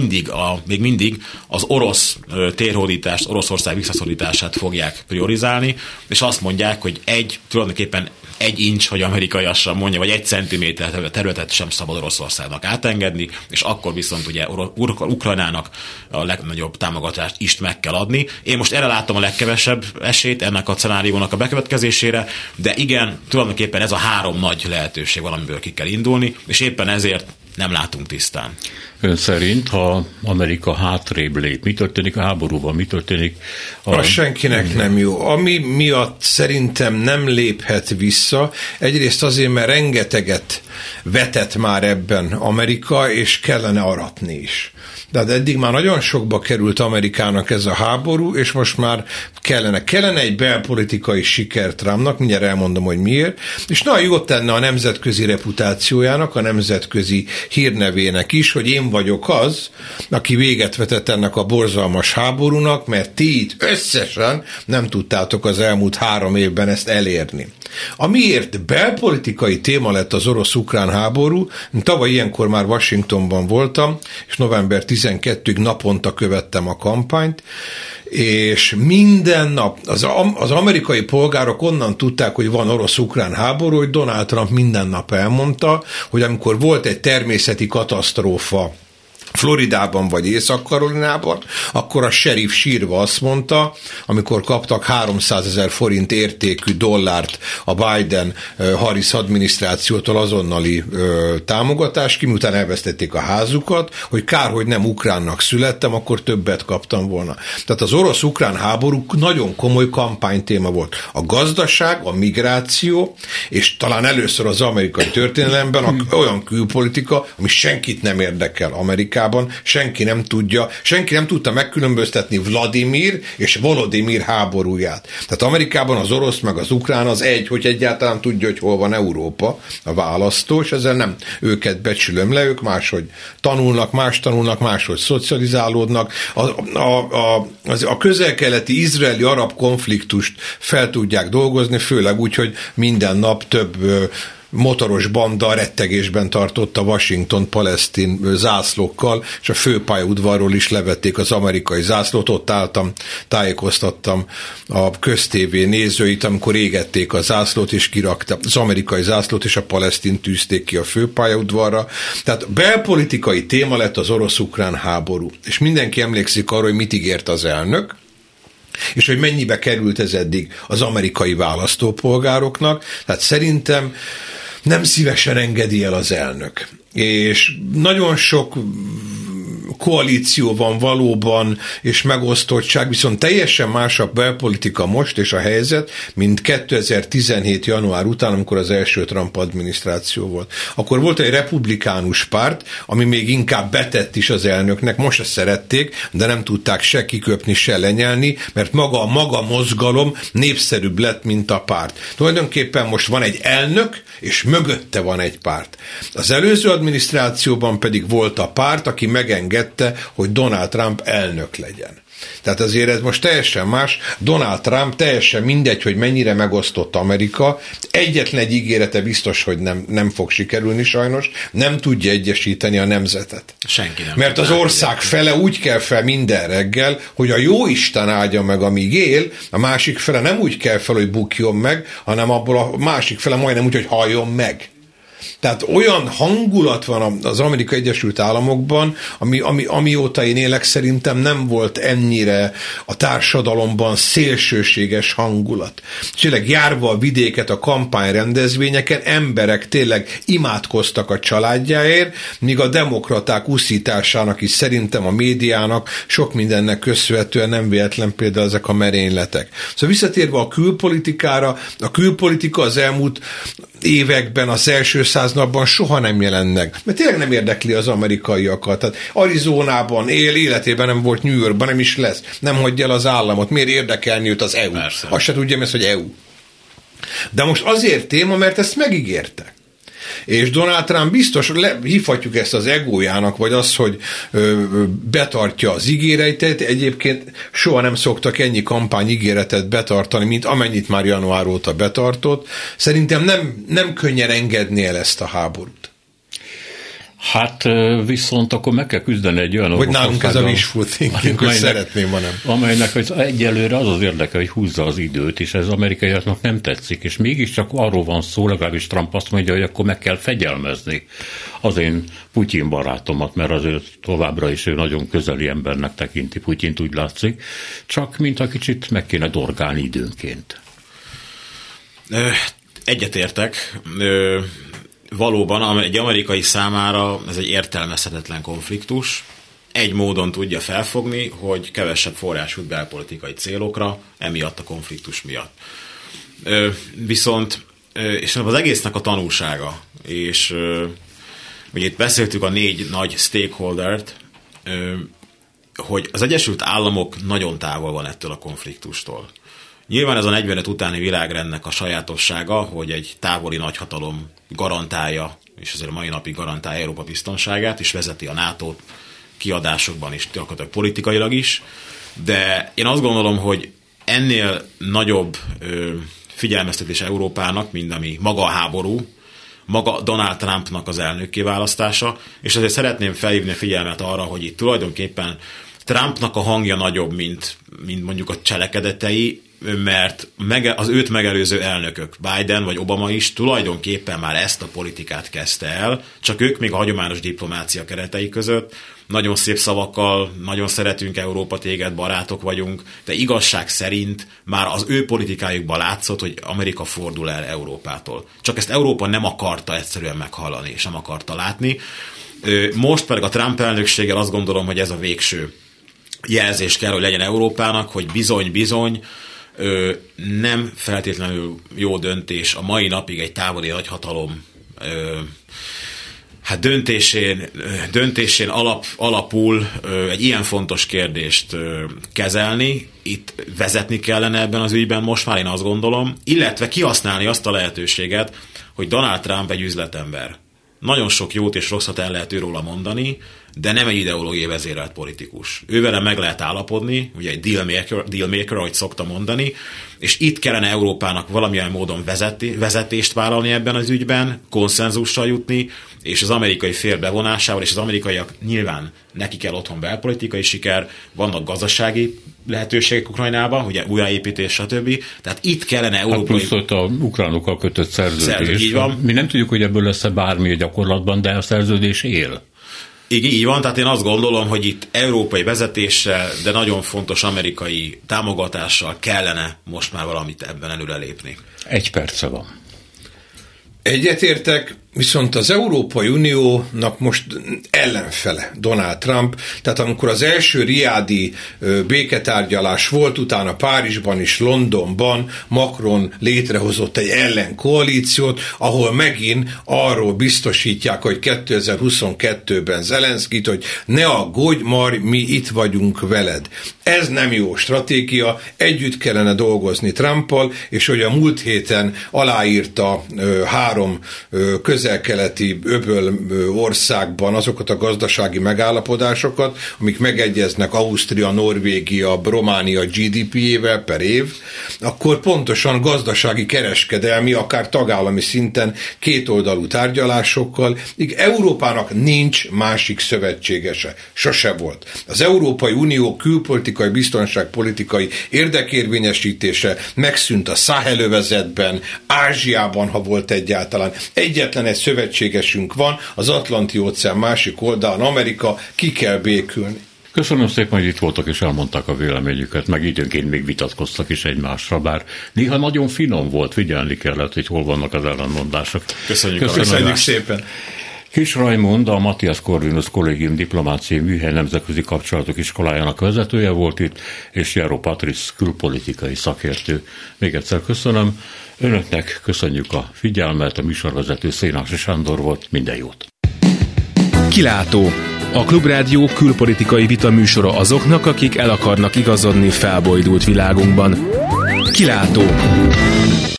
még mindig az orosz térhódítást, Oroszország visszaszorítását fogják priorizálni, és azt mondják, hogy tulajdonképpen egy inch, hogy amerikaiasan mondja, vagy 1 centiméter területet sem szabad Oroszországnak átengedni, és akkor viszont ugye Ukrajnának a legnagyobb támogatást is meg kell adni. Én most erre látom a legkevesebb esélyt ennek a szenáriónak a bekövetkezésére, de igen, tulajdonképpen ez a három nagy lehetőség valamiből ki kell indulni, és éppen ezért nem látunk tisztán. Ön szerint, ha Amerika hátrébb lép, mi történik a háborúban, mi történik Az senkinek nem jó. Ami miatt szerintem nem léphet vissza, egyrészt azért, mert rengeteget vetett már ebben Amerika, és kellene aratni is. De eddig már nagyon sokba került Amerikának ez a háború, és most már kellene egy belpolitikai siker Trumpnak, mindjárt elmondom, hogy miért, és jót tenne a nemzetközi reputációjának, a nemzetközi hírnevének is, hogy én vagyok az, aki véget vetett ennek a borzalmas háborúnak, mert ti itt összesen nem tudtátok az elmúlt 3 évben ezt elérni. Amiért belpolitikai téma lett az orosz-ukrán háború, tavaly ilyenkor már Washingtonban voltam, és november 12-ig naponta követtem a kampányt, és minden nap az amerikai polgárok onnan tudták, hogy van orosz-ukrán háború, hogy Donald Trump minden nap elmondta, hogy amikor volt egy természeti katasztrófa Floridában vagy Észak-Karolinában, akkor a sheriff sírva azt mondta, amikor kaptak 300 000 forint értékű dollárt a Biden-Harris adminisztrációtól azonnali támogatást, miután elvesztették a házukat, hogy kár, hogy nem ukránnak születtem, akkor többet kaptam volna. Tehát az orosz-ukrán háború nagyon komoly kampánytéma volt. A gazdaság, a migráció, és talán először az amerikai történelemben olyan külpolitika, ami senkit nem érdekel Amerikában, senki nem tudta megkülönböztetni Vladimir és Volodymyr háborúját. Tehát Amerikában az orosz meg az ukrán az egy, hogy egyáltalán tudja, hogy hol van Európa, a választó, és ezzel nem őket becsülöm le, ők máshogy tanulnak, máshogy szocializálódnak. A közel-keleti izraeli-arab konfliktust fel tudják dolgozni, főleg úgy, hogy minden nap több motoros banda rettegésben tartotta Washington palesztin zászlókkal, és a főpályaudvarról is levették az amerikai zászlót, ott álltam, tájékoztattam a köztévé nézőit, amikor égették a zászlót, és kirakta az amerikai zászlót, és a palesztin tűzték ki a főpályaudvarra. Tehát belpolitikai téma lett az orosz-ukrán háború. És mindenki emlékszik arra, hogy mit ígért az elnök, és hogy mennyibe került ez eddig az amerikai választópolgároknak. Tehát szerintem nem szívesen engedi el az elnök. És nagyon sok koalíció van valóban, és megosztottság, viszont teljesen más a belpolitika most és a helyzet, mint 2017. január után, amikor az első Trump adminisztráció volt. Akkor volt egy republikánus párt, ami még inkább betett is az elnöknek, most ezt szerették, de nem tudták se kiköpni, se lenyelni, mert maga mozgalom népszerűbb lett, mint a párt. Tulajdonképpen most van egy elnök, és mögötte van egy párt. Az előző adminisztrációban pedig volt a párt, aki megengedte, hogy Donald Trump elnök legyen. Tehát azért ez most teljesen más. Donald Trump teljesen mindegy, hogy mennyire megosztott Amerika. Egyetlen egy ígérete biztos, hogy nem fog sikerülni sajnos. Nem tudja egyesíteni a nemzetet. Senki nem. Mert az ország fele úgy kell fel minden reggel, hogy a jóisten áldja meg, amíg él, a másik fele nem úgy kell fel, hogy bukjon meg, hanem abból a másik fele majdnem úgy, hogy halljon meg. Tehát olyan hangulat van az Amerikai Egyesült Államokban, amióta én élek, szerintem nem volt ennyire a társadalomban szélsőséges hangulat. Tényleg járva a vidéket a kampányrendezvényeken, emberek tényleg imádkoztak a családjáért, míg a demokraták uszításának is szerintem a médiának sok mindennek köszönhetően nem véletlen például ezek a merényletek. Szóval visszatérve a külpolitikára, a külpolitika az elmúlt években, az első 100 napban soha nem jelent meg. Mert tényleg nem érdekli az amerikaiakat. Tehát Arizonában él, életében nem volt, New Yorkban nem is lesz. Nem hagyja el az államot. Miért érdekelni őt az EU? Persze. Azt se tudja, hogy EU. De most azért téma, mert ezt megígérte. És Donald Trump biztos, hívhatjuk ezt az egójának, vagy az, hogy betartja az ígéreteit. Egyébként soha nem szoktak ennyi kampányígéretet betartani, mint amennyit már január óta betartott. Szerintem nem könnyen engedni el ezt a háborút. Hát viszont akkor meg kell küzdeni egy olyan vagy nálunk ez a wishful thinking, hogy szeretném, ha nem. Amelynek egyelőre az érdeke, hogy húzza az időt, és ez az amerikaiaknak nem tetszik, és mégiscsak arról van szó, legalábbis Trump azt mondja, hogy akkor meg kell fegyelmezni az én Putyin barátomat, mert azért továbbra is ő nagyon közeli embernek tekinti Putyint, úgy látszik, csak mint a kicsit meg kéne dorgálni időnként. Egyetértek. Valóban egy amerikai számára ez egy értelmezhetetlen konfliktus. Egy módon tudja felfogni, hogy kevesebb forrás jut belpolitikai célokra, emiatt a konfliktus miatt. Viszont, és az egésznek a tanulsága, és ugye itt beszéltük a 4 nagy stakeholdert, hogy az Egyesült Államok nagyon távol van ettől a konfliktustól. Nyilván ez a 45 utáni világrendnek a sajátossága, hogy egy távoli nagyhatalom garantálja, és azért a mai napig garantálja Európa biztonságát, és vezeti a NATO-t kiadásokban is, gyakorlatilag politikailag is, de én azt gondolom, hogy ennél nagyobb figyelmeztetés Európának, mint ami maga a háború, maga Donald Trumpnak az elnökké választása, és azért szeretném felhívni a figyelmet arra, hogy itt tulajdonképpen Trumpnak a hangja nagyobb, mint mondjuk a cselekedetei, mert az őt megelőző elnökök, Biden vagy Obama is tulajdonképpen már ezt a politikát kezdte el, csak ők még a hagyományos diplomácia keretei között, nagyon szép szavakkal, nagyon szeretünk Európa, téged, barátok vagyunk, de igazság szerint már az ő politikájukban látszott, hogy Amerika fordul el Európától. Csak ezt Európa nem akarta egyszerűen meghallani, és nem akarta látni. Most pedig a Trump elnökséggel azt gondolom, hogy ez a végső jelzés kell, hogy legyen Európának, hogy bizony, nem feltétlenül jó döntés a mai napig egy távoli nagyhatalom döntésén alapul egy ilyen fontos kérdést kezelni. Itt vezetni kellene ebben az ügyben most már, én azt gondolom, illetve kihasználni azt a lehetőséget, hogy Donald Trump egy üzletember. Nagyon sok jót és rosszat el lehet őróla mondani, de nem egy ideológiai vezérelt politikus. Ővele meg lehet állapodni, ugye egy dealmaker, ahogy szokta mondani, és itt kellene Európának valamilyen módon vezetést vállalni ebben az ügyben, konszenzussal jutni, és az amerikai fél bevonásával, és az amerikaiak nyilván neki kell otthon belpolitikai siker, vannak gazdasági lehetőségek Ukrajnában, ugye újjáépítés, stb. Tehát itt kellene európai... Hát plusz ott a ukránokkal kötött szerződés. Így van. Mi nem tudjuk, hogy ebből lesz-e bármi a gyakorlatban, de a szerződés él. Így van, tehát én azt gondolom, hogy itt európai vezetéssel, de nagyon fontos amerikai támogatással kellene most már valamit ebben előrelépni. 1 perce van. Egyetértek, viszont az Európai Uniónak most ellenfele Donald Trump, tehát amikor az első riádi béketárgyalás volt, utána Párizsban és Londonban Macron létrehozott egy ellenkoalíciót, ahol megint arról biztosítják, hogy 2022-ben Zelenszkit, hogy ne aggódj, mi itt vagyunk veled. Ez nem jó stratégia, együtt kellene dolgozni Trumpal, és hogy a múlt héten aláírta 3 közel-keleti öböl országban azokat a gazdasági megállapodásokat, amik megegyeznek Ausztria, Norvégia, Románia GDP-jével per év, akkor pontosan gazdasági, kereskedelmi, akár tagállami szinten kétoldalú tárgyalásokkal, így Európának nincs másik szövetségese. Sose volt. Az Európai Unió külpolitikai, biztonságpolitikai érdekérvényesítése megszűnt a Száhelövezetben, Ázsiában, ha volt egyáltalán. Egyetlen egy szövetségesünk van, az Atlanti-óceán másik oldalán, Amerika, ki kell békülni. Köszönöm szépen, hogy itt voltak és elmondták a véleményüket, meg időnként még vitatkoztak is egymásra, bár néha nagyon finom volt, figyelni kellett, hogy hol vannak az ellenmondások. Köszönjük szépen. Kis Rajmund, a Matthias Corvinus Kollégium Diplomáciai Műhely Nemzetközi Kapcsolatok Iskolájának vezetője volt itt, és Járó Patrisz külpolitikai szakértő. Még egyszer köszönöm. Önöknek köszönjük a figyelmet, a műsorvezető Szénási Sándor volt. Minden jót! Kilátó. A Klubrádió külpolitikai vita műsora azoknak, akik el akarnak igazodni felbojdult világunkban. Kilátó.